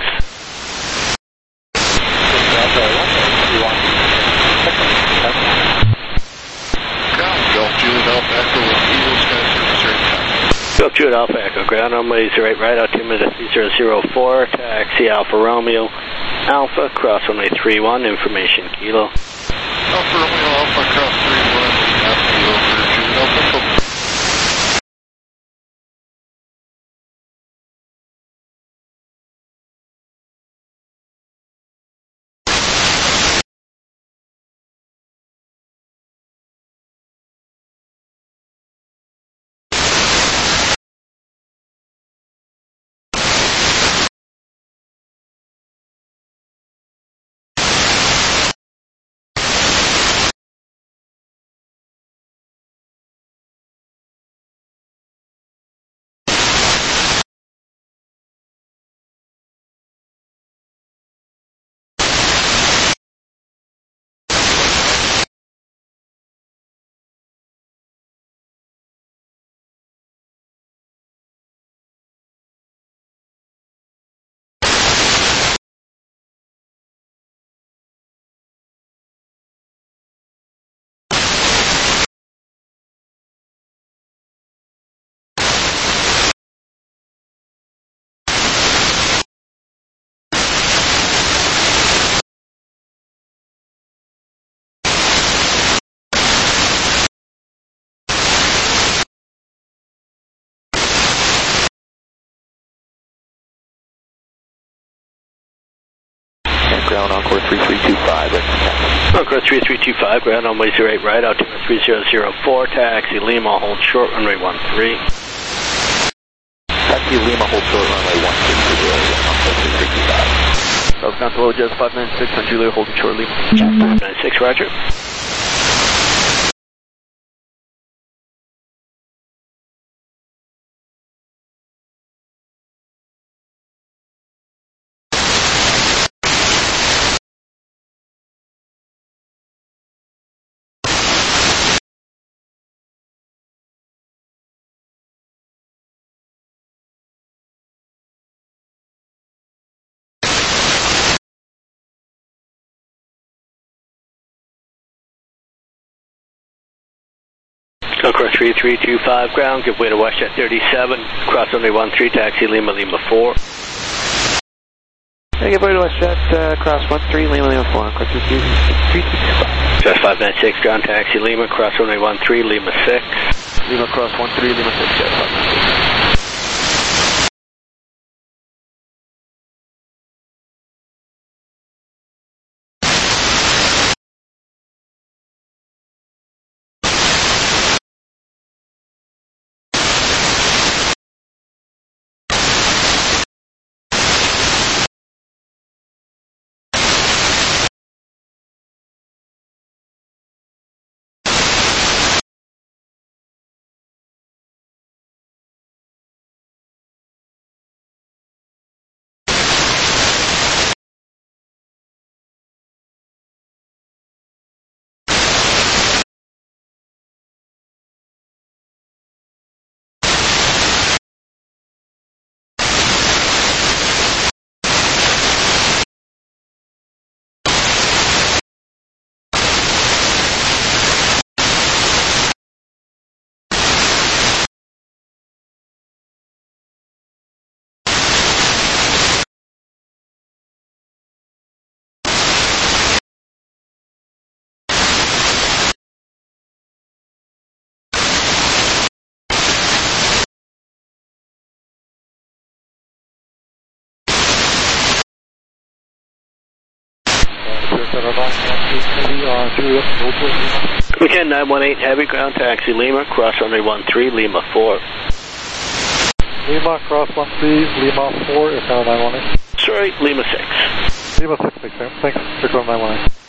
Go Jude Alpha Echo, ground runway zero eight right, altimeter three zero zero four, taxi Alpha Romeo Alpha, cross runway three one, information kilo. Alpha Romeo Alpha, cross three one, kilo for Jude Alpha. ground Encore three three two five. Encore three three two five, ground runway zero eight right, altimeter three zero zero four, taxi Lima, hold short, runway one three. Taxi Lima, hold short, runway one three zero, Encore three three two five. South Control, Jazz five nine six on Julia, holding short Lima. five nine six, roger. Encore three three two five, ground, give way to WestJet thirty-seven, cross runway one three, taxi Lima, Lima four. Hey, give way to WestJet, uh, cross one three, Lima, Lima four, Encore three three two five. Jazz five nine six, ground, taxi Lima, cross runway one three, Lima six. Lima cross one three, Lima six, Jazz five nine six. Weekend nine one eight, heavy, ground, taxi Lima, cross runway one three, Lima four. Lima, cross one three, Lima four, Aircon nine one eight. Sorry, Lima six. Lima six, makes sense. Thanks, Aircon nine one eight.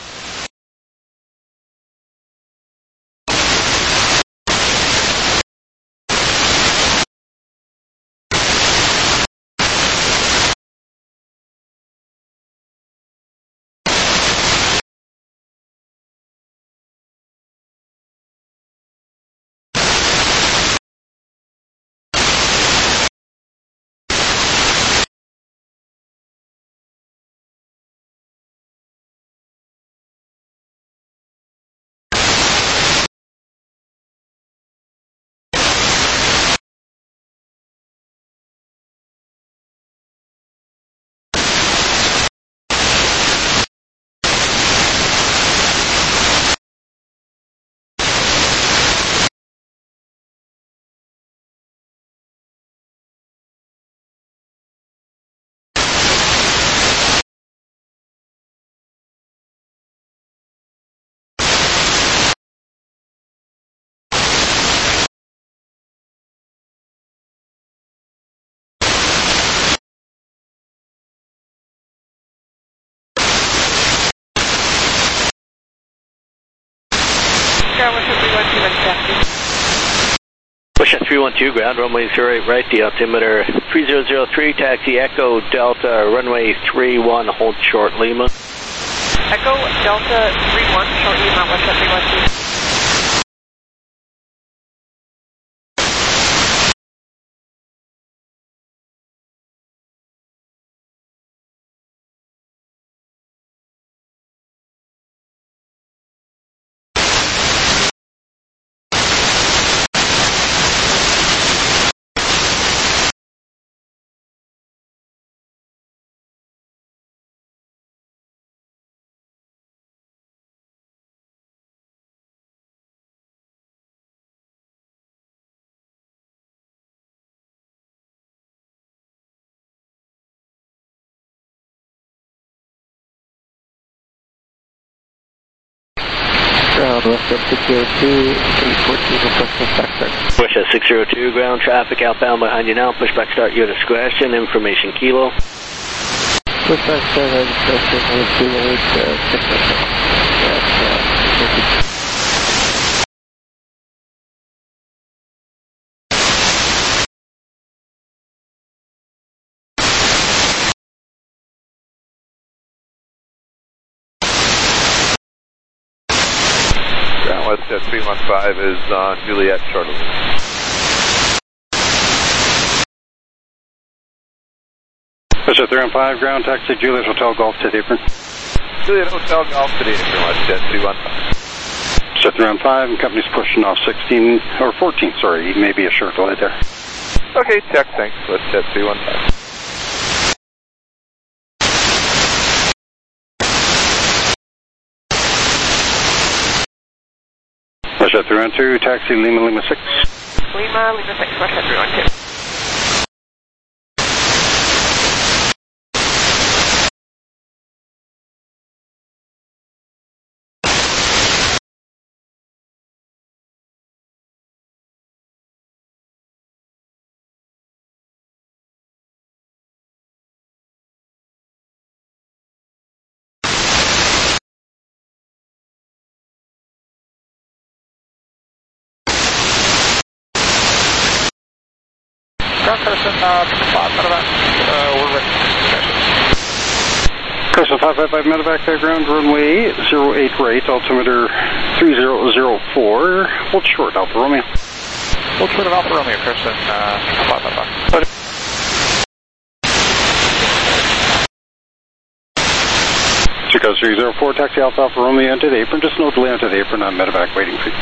WestJet three one two, ground, runway zero eight right, the altimeter three zero zero three, taxi Echo Delta, runway three one, hold short Lima. Echo Delta three one, short Lima, WestJet three one two. ground, Westjet six zero two, eight fourteen, request pushback start. Westjet six zero two, ground traffic outbound behind you now, pushback start, your discretion, information kilo. Pushback start, our discretion, with two eight, uh, six zero seven. Yes, uh, Westjet three one five is on Juliet shortly. Westjet three one five, ground taxi Juliet Hotel Golf to the apron. Juliet Hotel Golf to the apron, Westjet three one five. Westjet three one five, and company's pushing off sixteen, or fourteen, sorry, maybe a short delay there. Okay, check, thanks, Westjet three one five. Westjet three one two, taxi Lima Lima six. Lima, Lima six, Westjet three one two. Person, uh, five medevac, uh, we're ready. Person five five five medevac, background, runway zero eight right, altimeter three zero zero four, hold short, Alfa Romeo. Hold short of Alfa Romeo, person, uh, five five five. Chicago three zero four, taxi Alpha Alpha Romeo into the apron, just no delay onto the apron, on medevac waiting for you.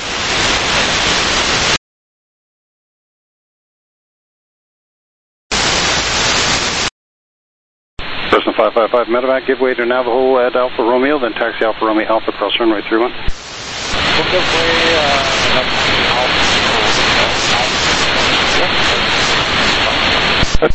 Person five five five medevac, give way to Navajo at Alfa Romeo, then taxi Alfa Romeo Alpha cross runway three one. We'll give way, uh, Alpha.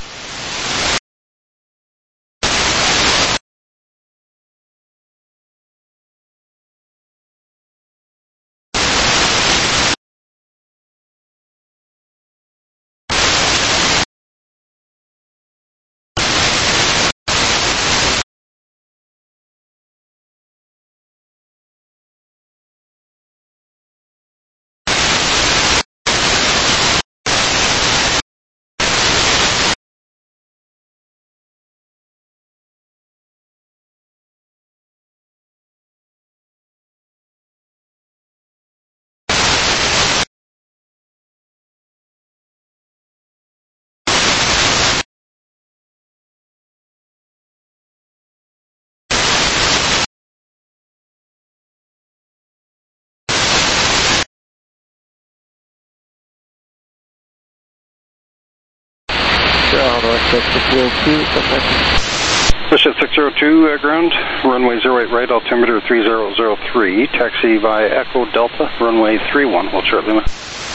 Westjet six zero two, uh, ground, runway zero eight right, altimeter three zero zero three, taxi via Echo Delta, runway three one, hold short Lima.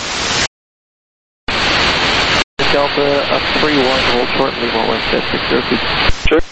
Delta up three one, hold short Lima, Westjet six zero two. Sure.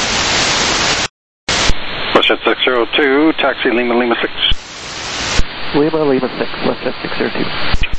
Westjet six zero two, taxi Lima Lima six. Lima, Lima six, WestJet six zero two.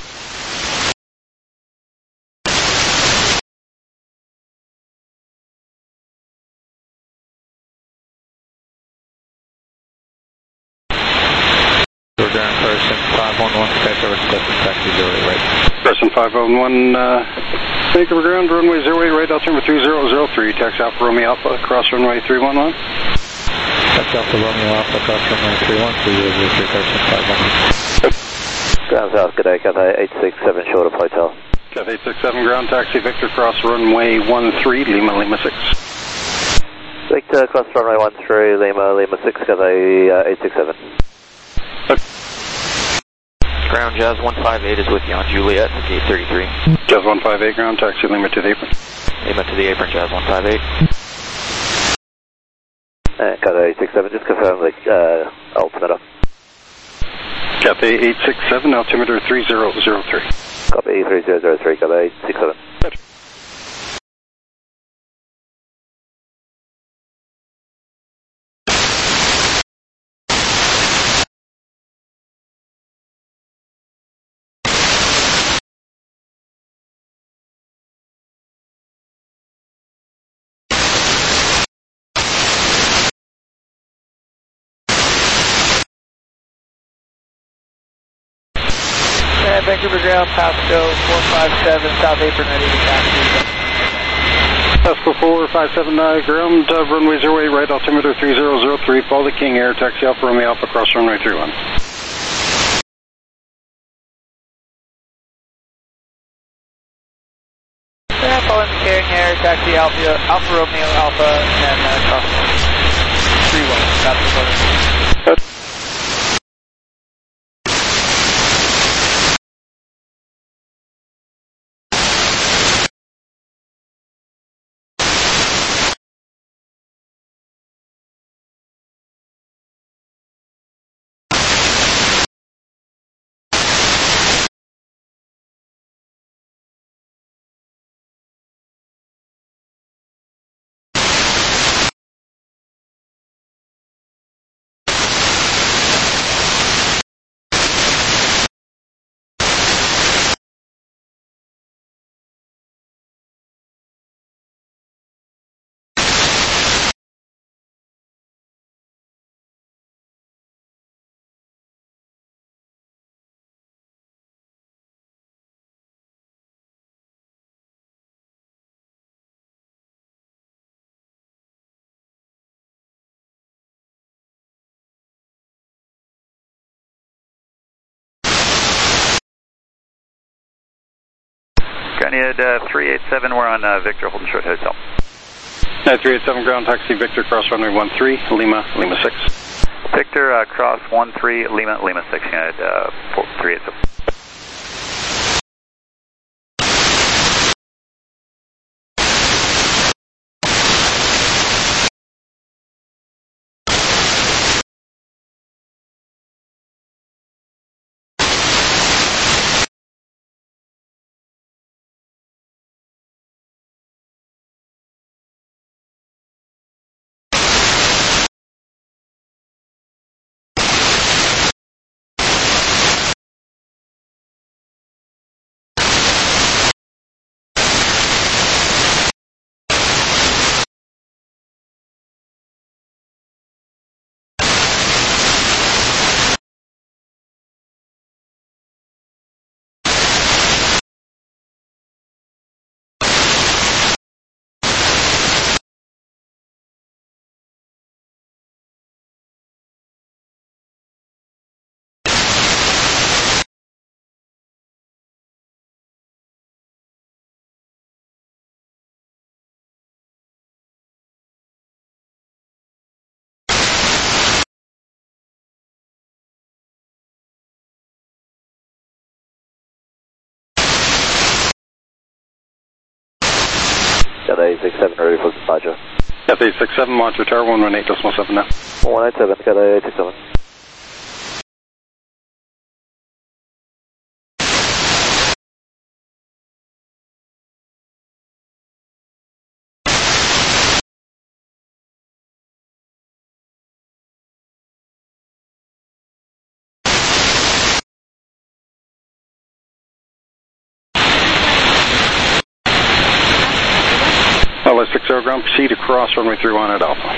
Ground Carson five one one, sky service Clifton, taxi zero eight right. Carson five one one, uh, Vancouver ground, runway zero eight right, altimeter three zero zero three, taxi Alpha Romeo Alpha, cross runway three one one. Taxi Alpha Romeo Alpha, cross runway three one, three zero zero three, Carson five one one. Ground South, good day, Cathay eight six seven, short of hotel. Cathay eight six seven, ground taxi, Victor, cross runway one three, Lima, Lima six. Victor, cross runway one three, Lima, Lima six, Cathay uh, eight six seven. Ground Jazz one five eight is with you on Juliet, gate thirty-three. Jazz one five eight, ground taxi, Lima to the apron. Lima to the apron, Jazz one five eight. Uh, Cathay eight six seven, just confirm the uh, altimeter. Cathay eight six seven, altimeter three zero zero three. Copy, three zero zero three, Cathay eight six seven. Vancouver ground, Pasco four five seven, South Apron, ready to taxi. Pasco four five seven, uh, ground, uh, runway zero eight right, altimeter three zero zero three, follow the King Air, taxi Alpha Romeo Alpha, cross runway three one. Yeah, following the King Air, taxi Alpha, Alpha Romeo Alpha, and uh, cross three one, that's the photo. Granite uh, three eight seven, we're on uh, Victor, holding short hotel. Uh, three eight seven, ground taxi, Victor, cross runway one three, Lima, Lima six. Victor, uh, cross one three, Lima, Lima six, United uh, three eight seven. Cathay eight six seven, ready for departure. Cathay eight six seven, Monster Tower, one one eight decimal seven now. one eight seven, Cathay eight six seven. zero ground, proceed across runway three one at Alpha.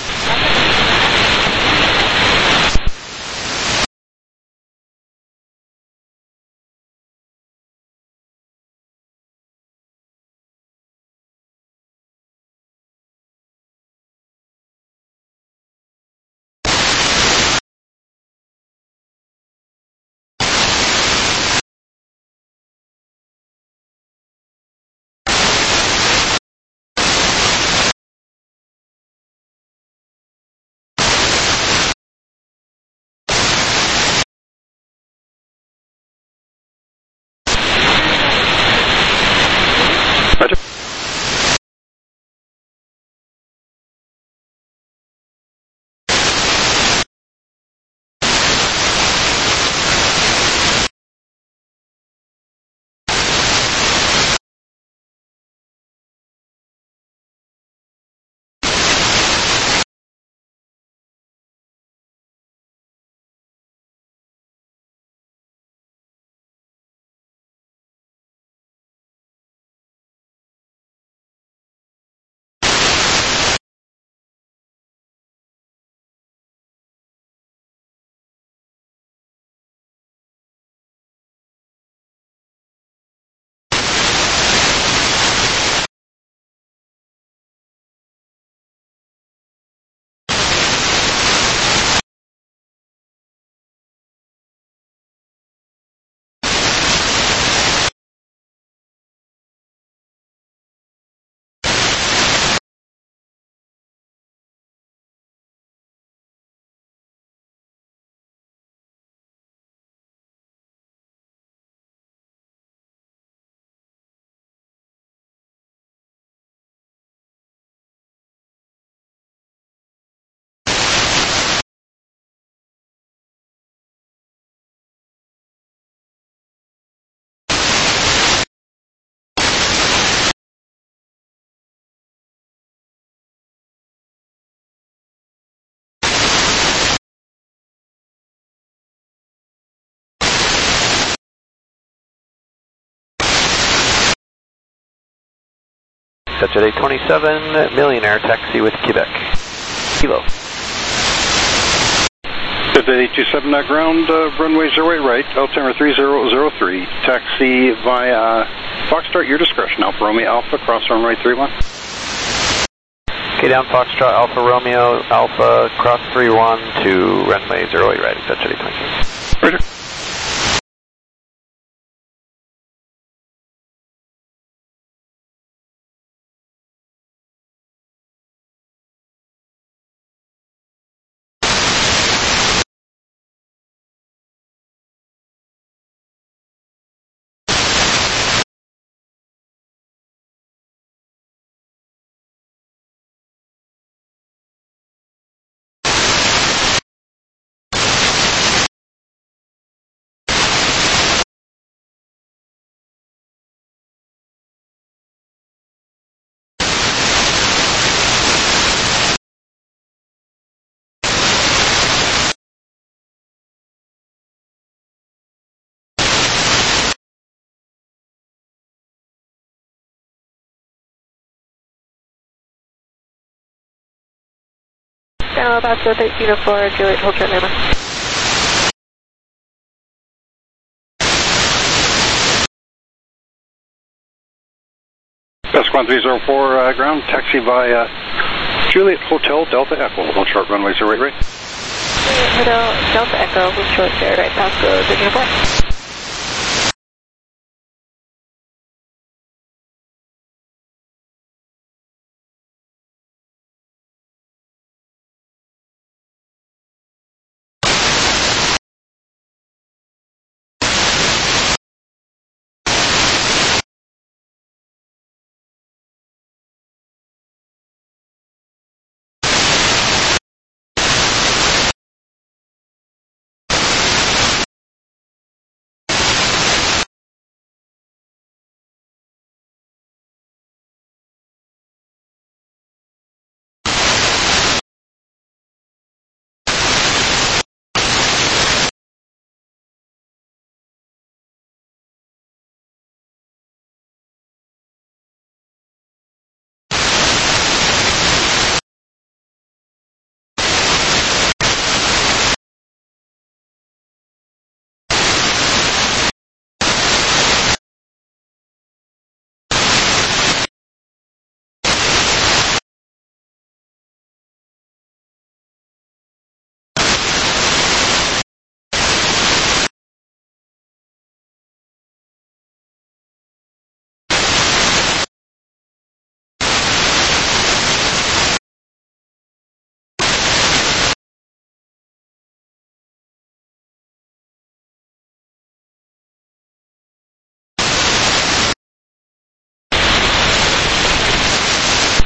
Touch at eight twenty-seven, Millionaire, taxi with Quebec. Kilo. Touch at eight two seven, that ground, uh, runway zero eight right, altimeter three zero zero three, taxi via Foxtrot, your discretion, Alfa Romeo Alpha, cross runway three one. Okay, down Foxtrot, Alpha Romeo, Alpha, cross three one to runway zero eight right, touch at eight twenty-seven. Roger. Now about the thirteen oh four, Juliet, hold short Lima. Pasquan three zero four, uh, ground, taxi via Juliet Hotel Delta Echo, hold short runway zero eight right. Juliet Hotel Delta Echo, hold short zero right, Pasco thirteen oh four.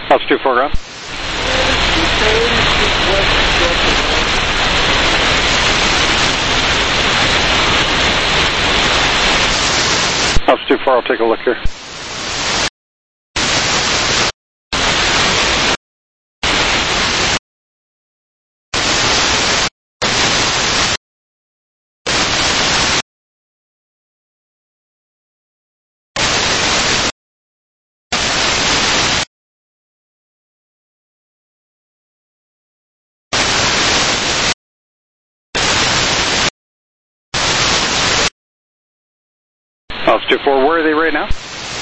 Altitude four ground. Altitude four, I'll take a look here. Altitude four, where are they right now?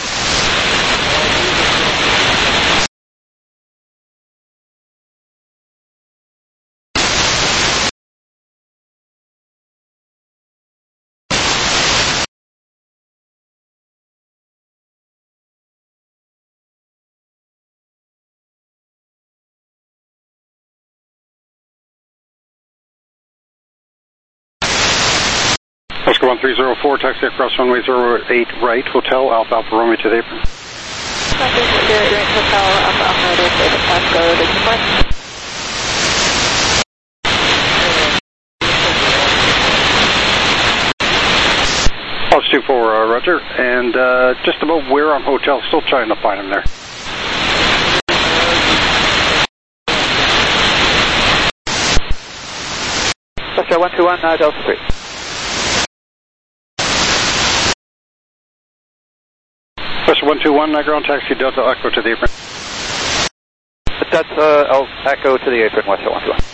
Oscar one three zero four, taxi across runway zero eight right, Hotel Alpha Alpha Romeo to the apron. Hotel Alpha Alpha Romeo to the Pasco, the two Altitude four, uh, Roger, and uh, just about where on Hotel, still trying to find him there. Oscar one two one, uh, Delta three. Oscar one two one, uh, ground taxi Delta Echo to the apron. That's uh, Echo to the apron, West one two one.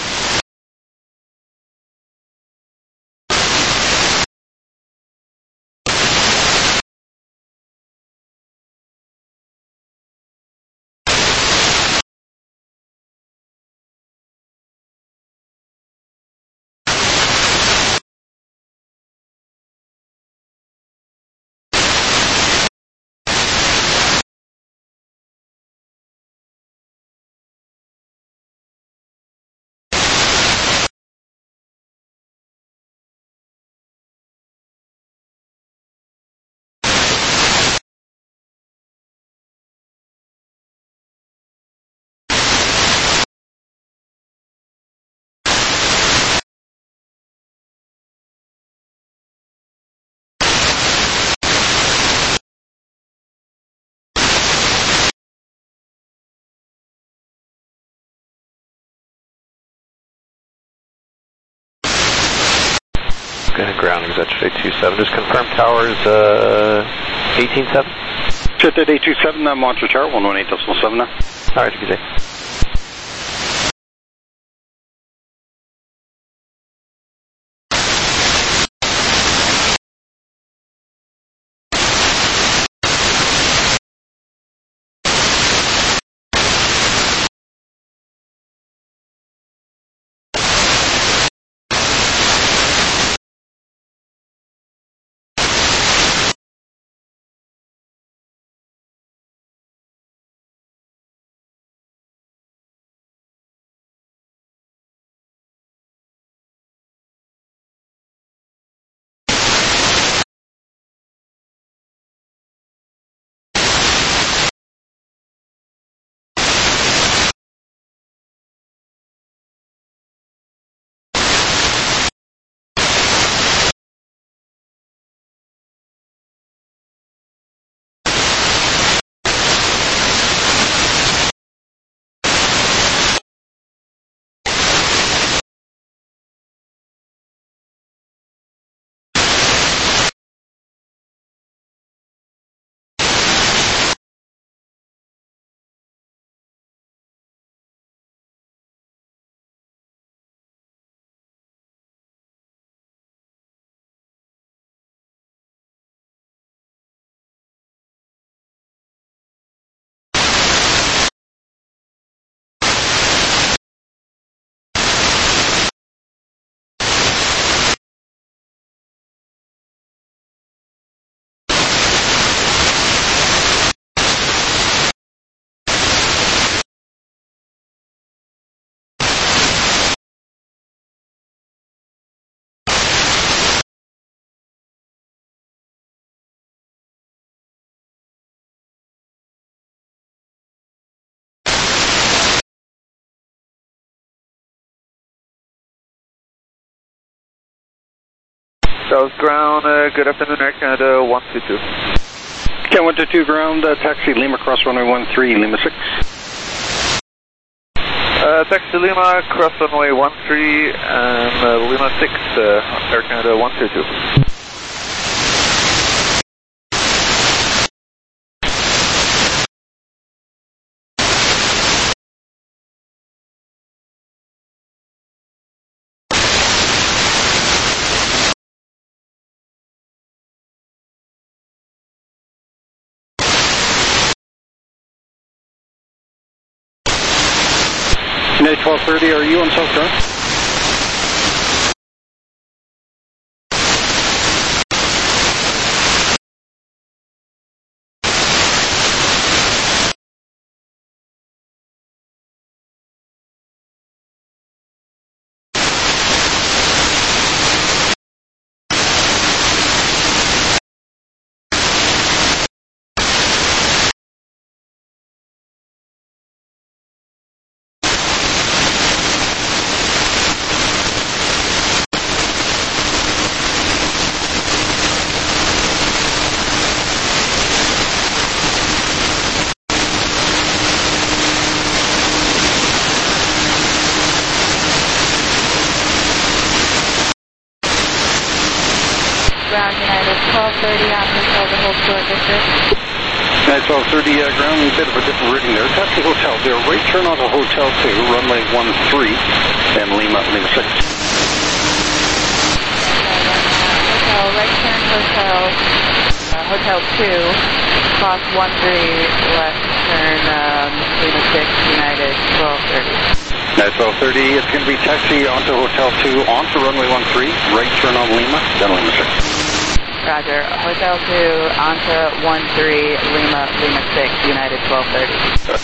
Grounding is actually two seven. Just confirm towers uh, eighteen seven. Jet at eight two seven, uh, monitor tower one one eight decimal seven now. Alright, good day. South ground, uh, good afternoon, Air Canada one two two. Can one two two ground, uh, taxi Lima cross runway one three, Lima six. Uh, taxi Lima, cross runway one three, and uh, Lima six, uh, Air Canada one two two. United twelve thirty, are you on South Ground? Ground United twelve thirty on Hotel the Whole Short District. United twelve thirty, uh, ground, a bit of a different routing there. Taxi Hotel there, right turn onto Hotel two, runway one three, and Lima, Lima six. Hotel, right turn Hotel, uh, Hotel two, cross one three, left turn um, Lima six, United twelve thirty. United twelve thirty, it's going to be taxi onto Hotel two, onto runway one three, right turn on Lima, then Lima six. Roger. Hotel two, onto one three, Lima, Lima six, United twelve thirty.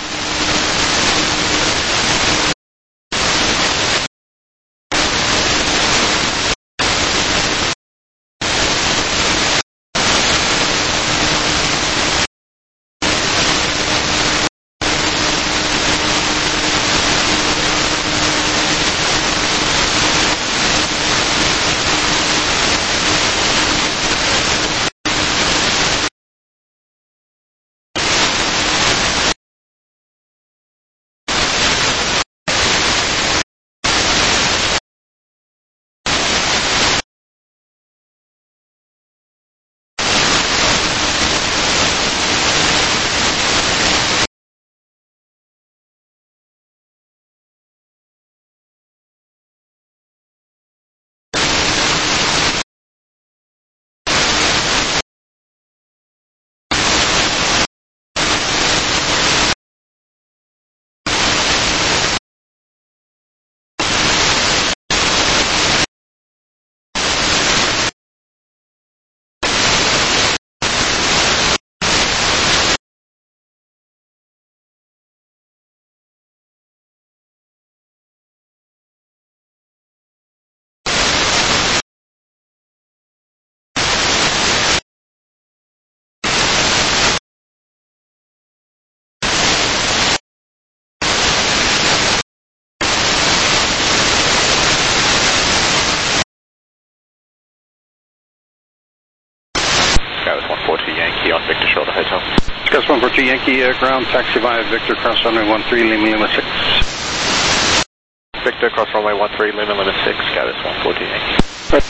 Skywards one four two Yankee on Victor Shore, the hotel. Skywards one four two Yankee, uh, ground, taxi via Victor, cross runway one three, Lima, Lima six. Victor, cross runway one three, Lima, Lima six, Skywards one four two Yankee.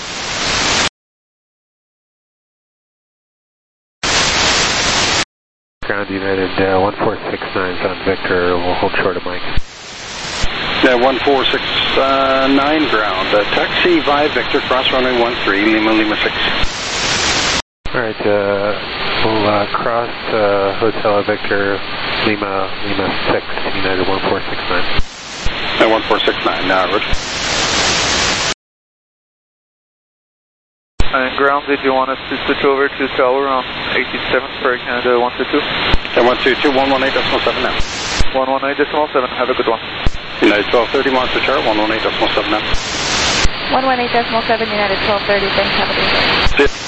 Ground United uh, one four six nine is on Victor, we'll hold short of Mike. Yeah, one four six nine ground, uh, taxi via Victor, cross runway one three, Lima, Lima six. Alright, uh, we'll uh, cross uh, Hotel Victor, Lima, Lima six, United one four six nine. Uh, one four six nine, now, Roger. And ground, did you want us to switch over to tower on eighty-seventh for Canada one two two? And one two two, one one eight decimal seven now. one one eight decimal seven, have a good one. United twelve thirty, Monster Chart, one one eight decimal seven now. one one eight decimal seven, United twelve thirty, thanks, have a good day.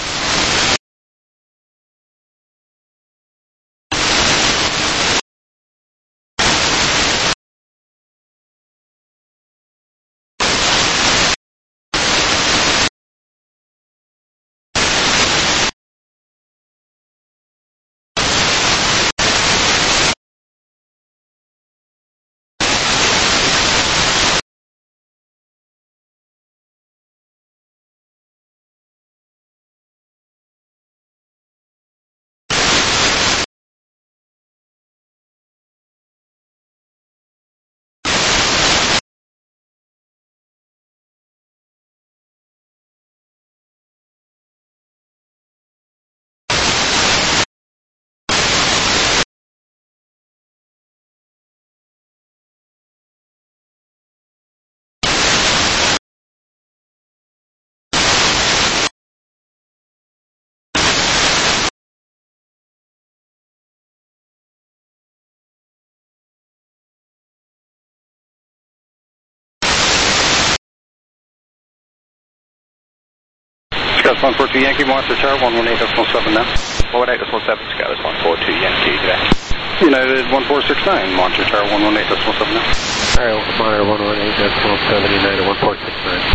Scouts one four two Yankee, monitor tower one one eight decimal seven now. one one eight decimal seven, Scouts one four two Yankee, good day. United one four six nine, monitor tower one one eight decimal seven now. Alright, monitor one one eight decimal seven, United one four six nine.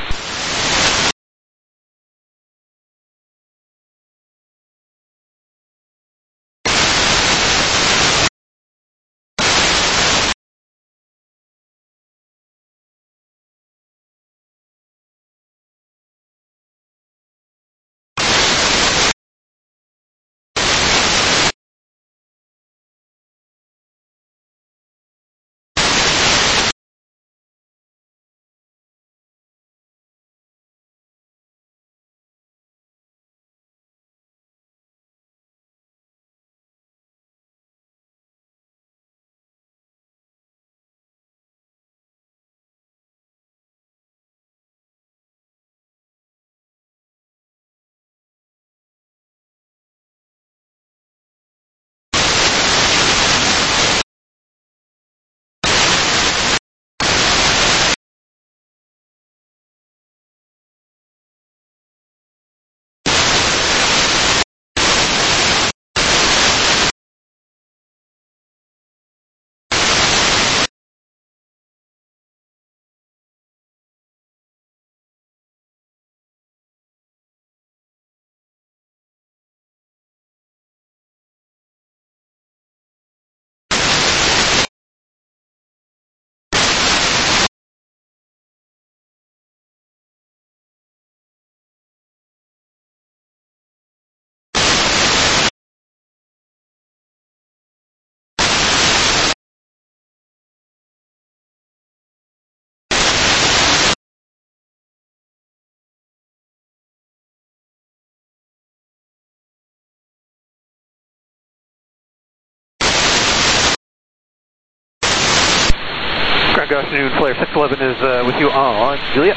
Good afternoon, Flare six eleven is uh, with you on Juliet.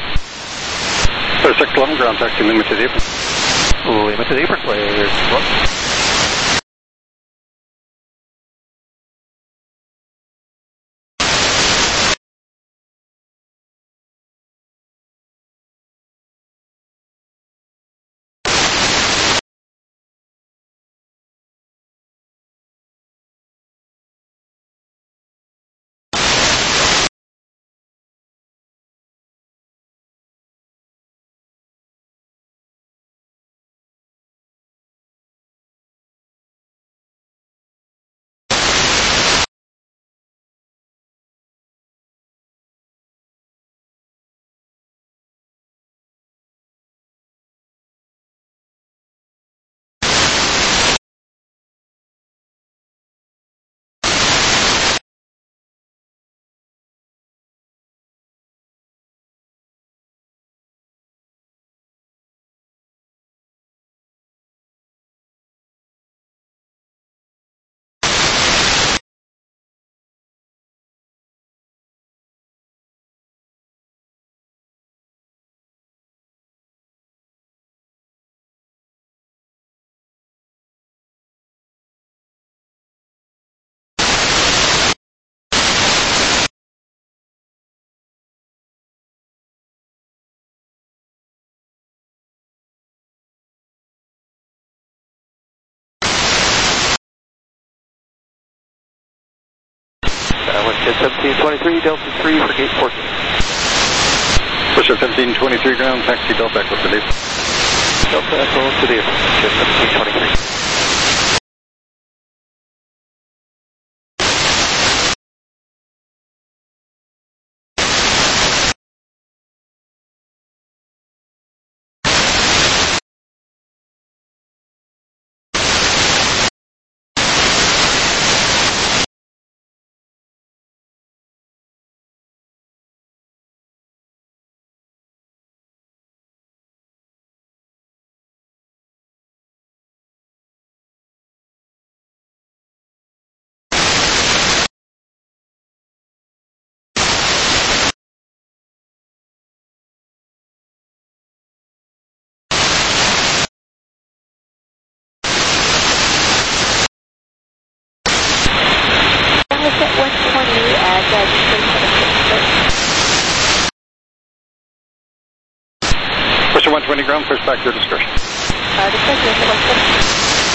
Flare six eleven, ground taxi Lima to the apron. Lima to the apron, Flare six eleven. seventeen twenty-three, Delta three for gate fourteen. Pusher fifteen twenty-three, ground taxi Delta Echo to the Delta Echo to the seventeen twenty-three. ground, push back your discretion. Uh, discretion,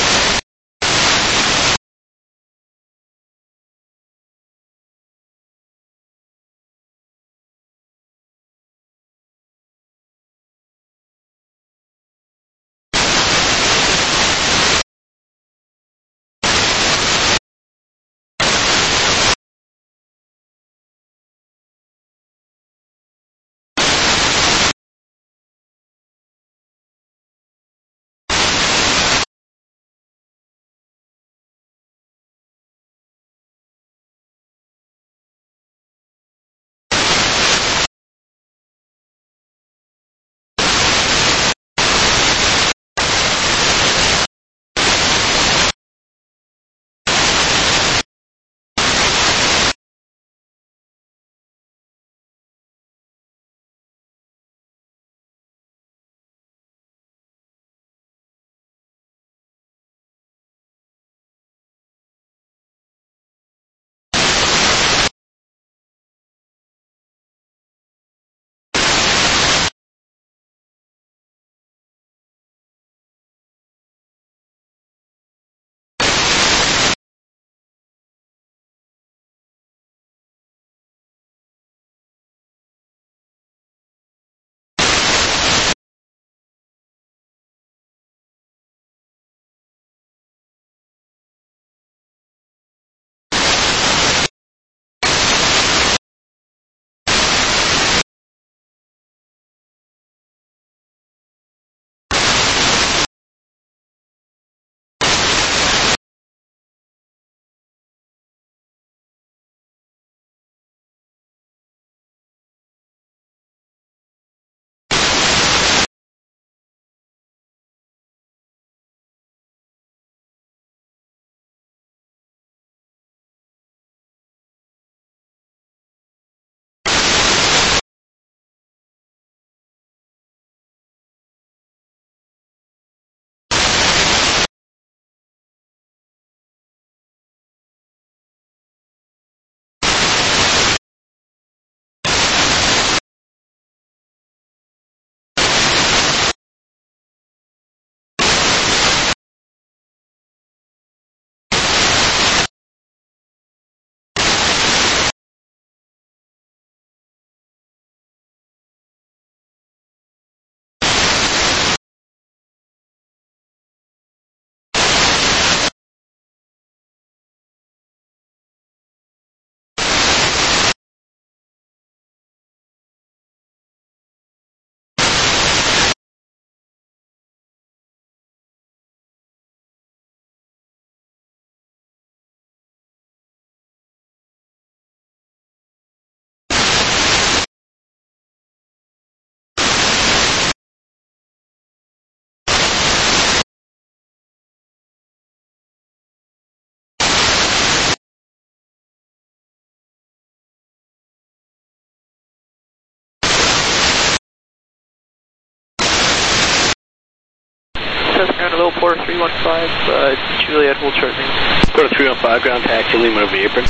ground, Little Porter three one five, uh, Juliet, hold short name. Porter three one five, ground taxi, Lima over apron.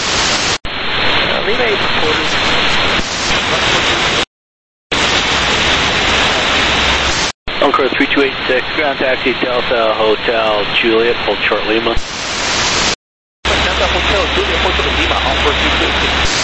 Uh, Lima eight Porter. Encore three two eight six, ground taxi, Delta, Hotel, Juliet, hold short Lima. Delta, Hotel, Juliet, hold short Lima, all four three two eight six.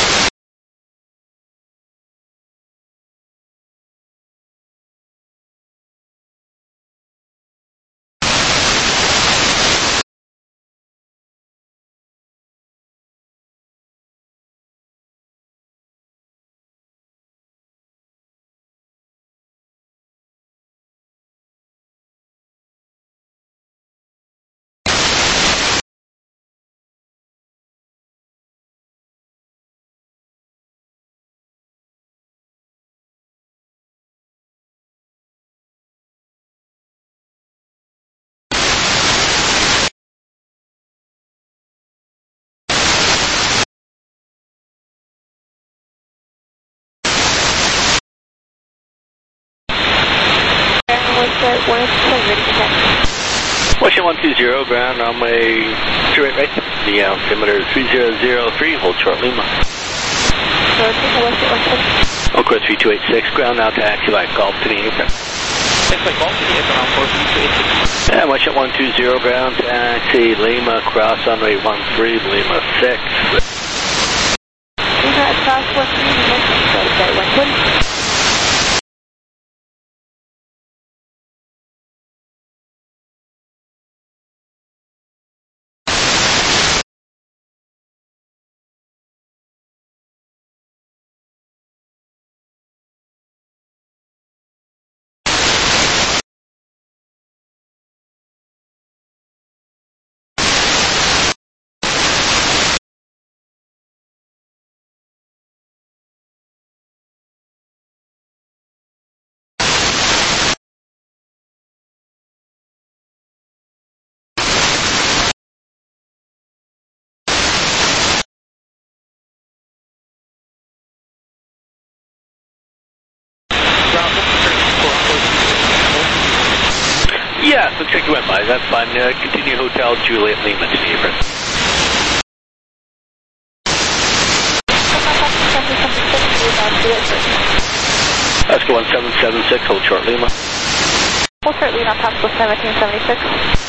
Washington one two zero, ground runway zero eight right. The altimeter three zero zero three, hold short Lima. Encore three two eight six, ground now taxi like Golf to the apron. It's like Baltimore, it's around four three two eight six. Yeah, watch at one two zero ground, taxi, Lima, cross runway one three, Lima six. Lima at cross one three, Lima six, right, one twenty. Yeah, looks like you went by. That's fine. Uh, continue Hotel Juliet Lima to the apron. Let's go one seven seven six, hold short Lima. Hold short Lima, possible seventeen seventy-six.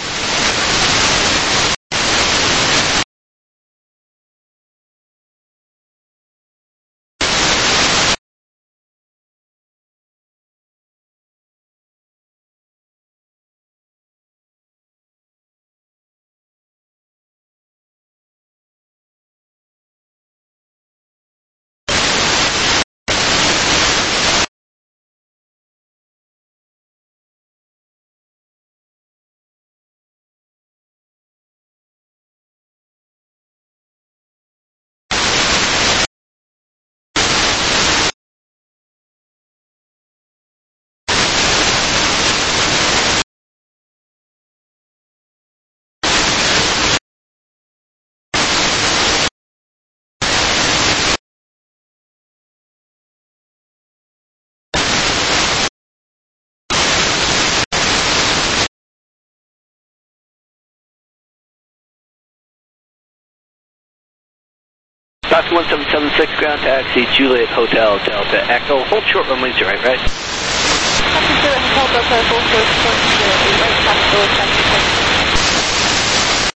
Pasco one seven seven six, ground taxi, Juliet Hotel, Delta Echo. Hold short runway zero eight, right? Taxi Juliet Hotel, Delta Echo, hold short zero eight, right, Pasco seventy-six.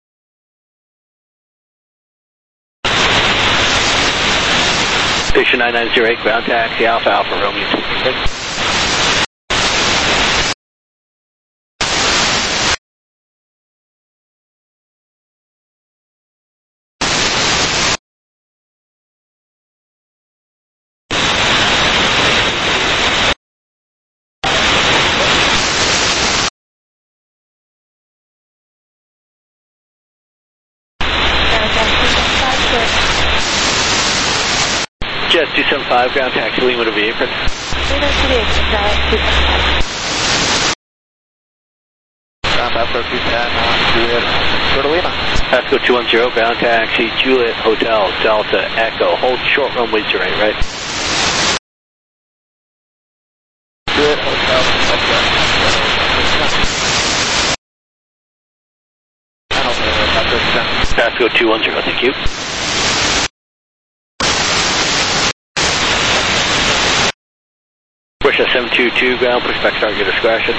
Station nine nine zero eight, ground taxi, Alpha Alpha Romeo two six. Jet two seven five, ground taxi, Lima to the apron. Lima to the apron, two seven five. Ground Pasco two ten, uh, Juliet, go to Lima. Pasco two one zero, ground taxi, Juliet Hotel, Delta Echo. Hold short runway zero eight, right? Juliet Hotel, Delta Echo. Pasco two one zero, thank you. Push seven two two, ground, pushback start your discretion.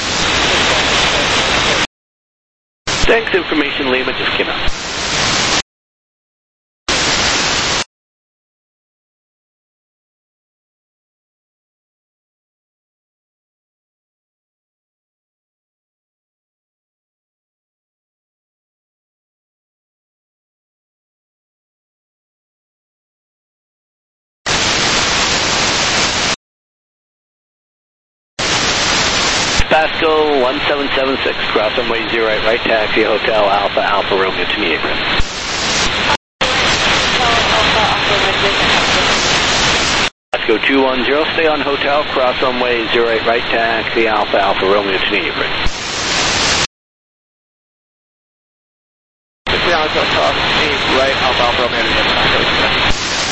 Thanks, information Lima just came out. Pasco one seven seven six, cross runway zero eight, right taxi, Hotel Alpha Alpha Romeo to me apron. Pasco two one zero, stay on Hotel, cross runway zero eight, right taxi, Alpha Alpha Romeo to me apron. Right, Alpha Alpha Romeo to me apron.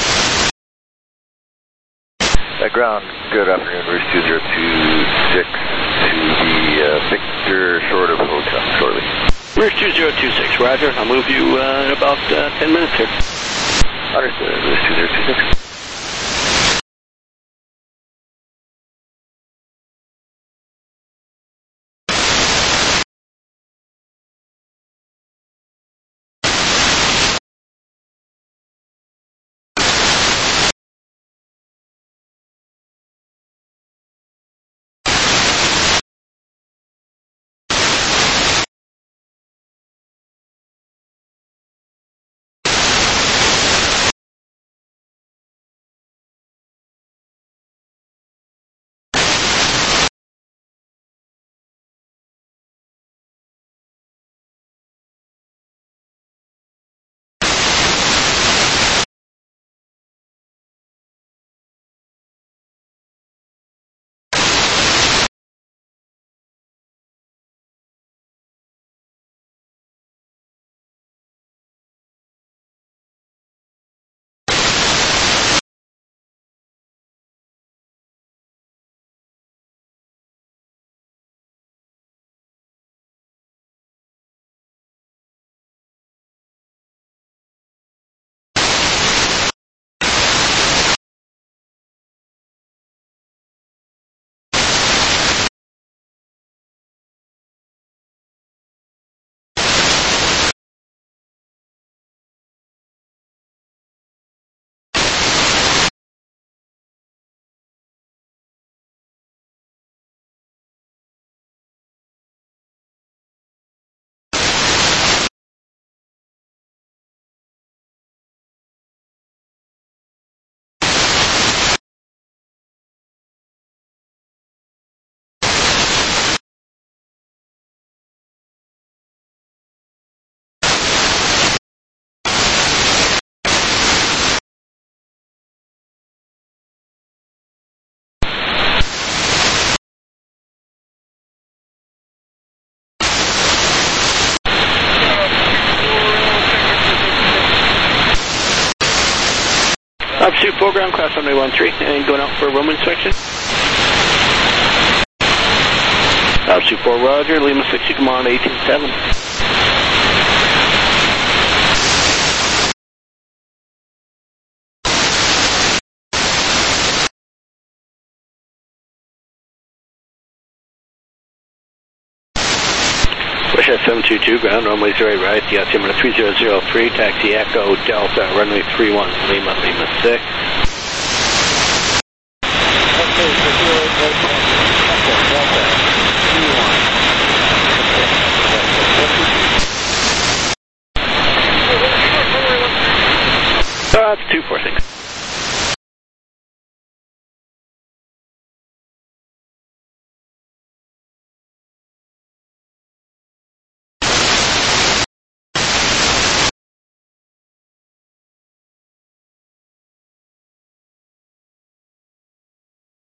Uh, ground, good afternoon, Route two zero two six to the uh, Victor short of Hotel, shortly. Route two zero two six, roger. I'll move you uh, in about uh, ten minutes here. Understood, Route two zero two six. Altitude four ground, cross runway one three, and going out for a runway inspection. Altitude four, roger, Lima six, you come on eighteen seven. Wishart seven two two, ground, runway zero eight right, the altimeter three zero zero three, taxi Echo Delta, runway three one, Lima, Lima six.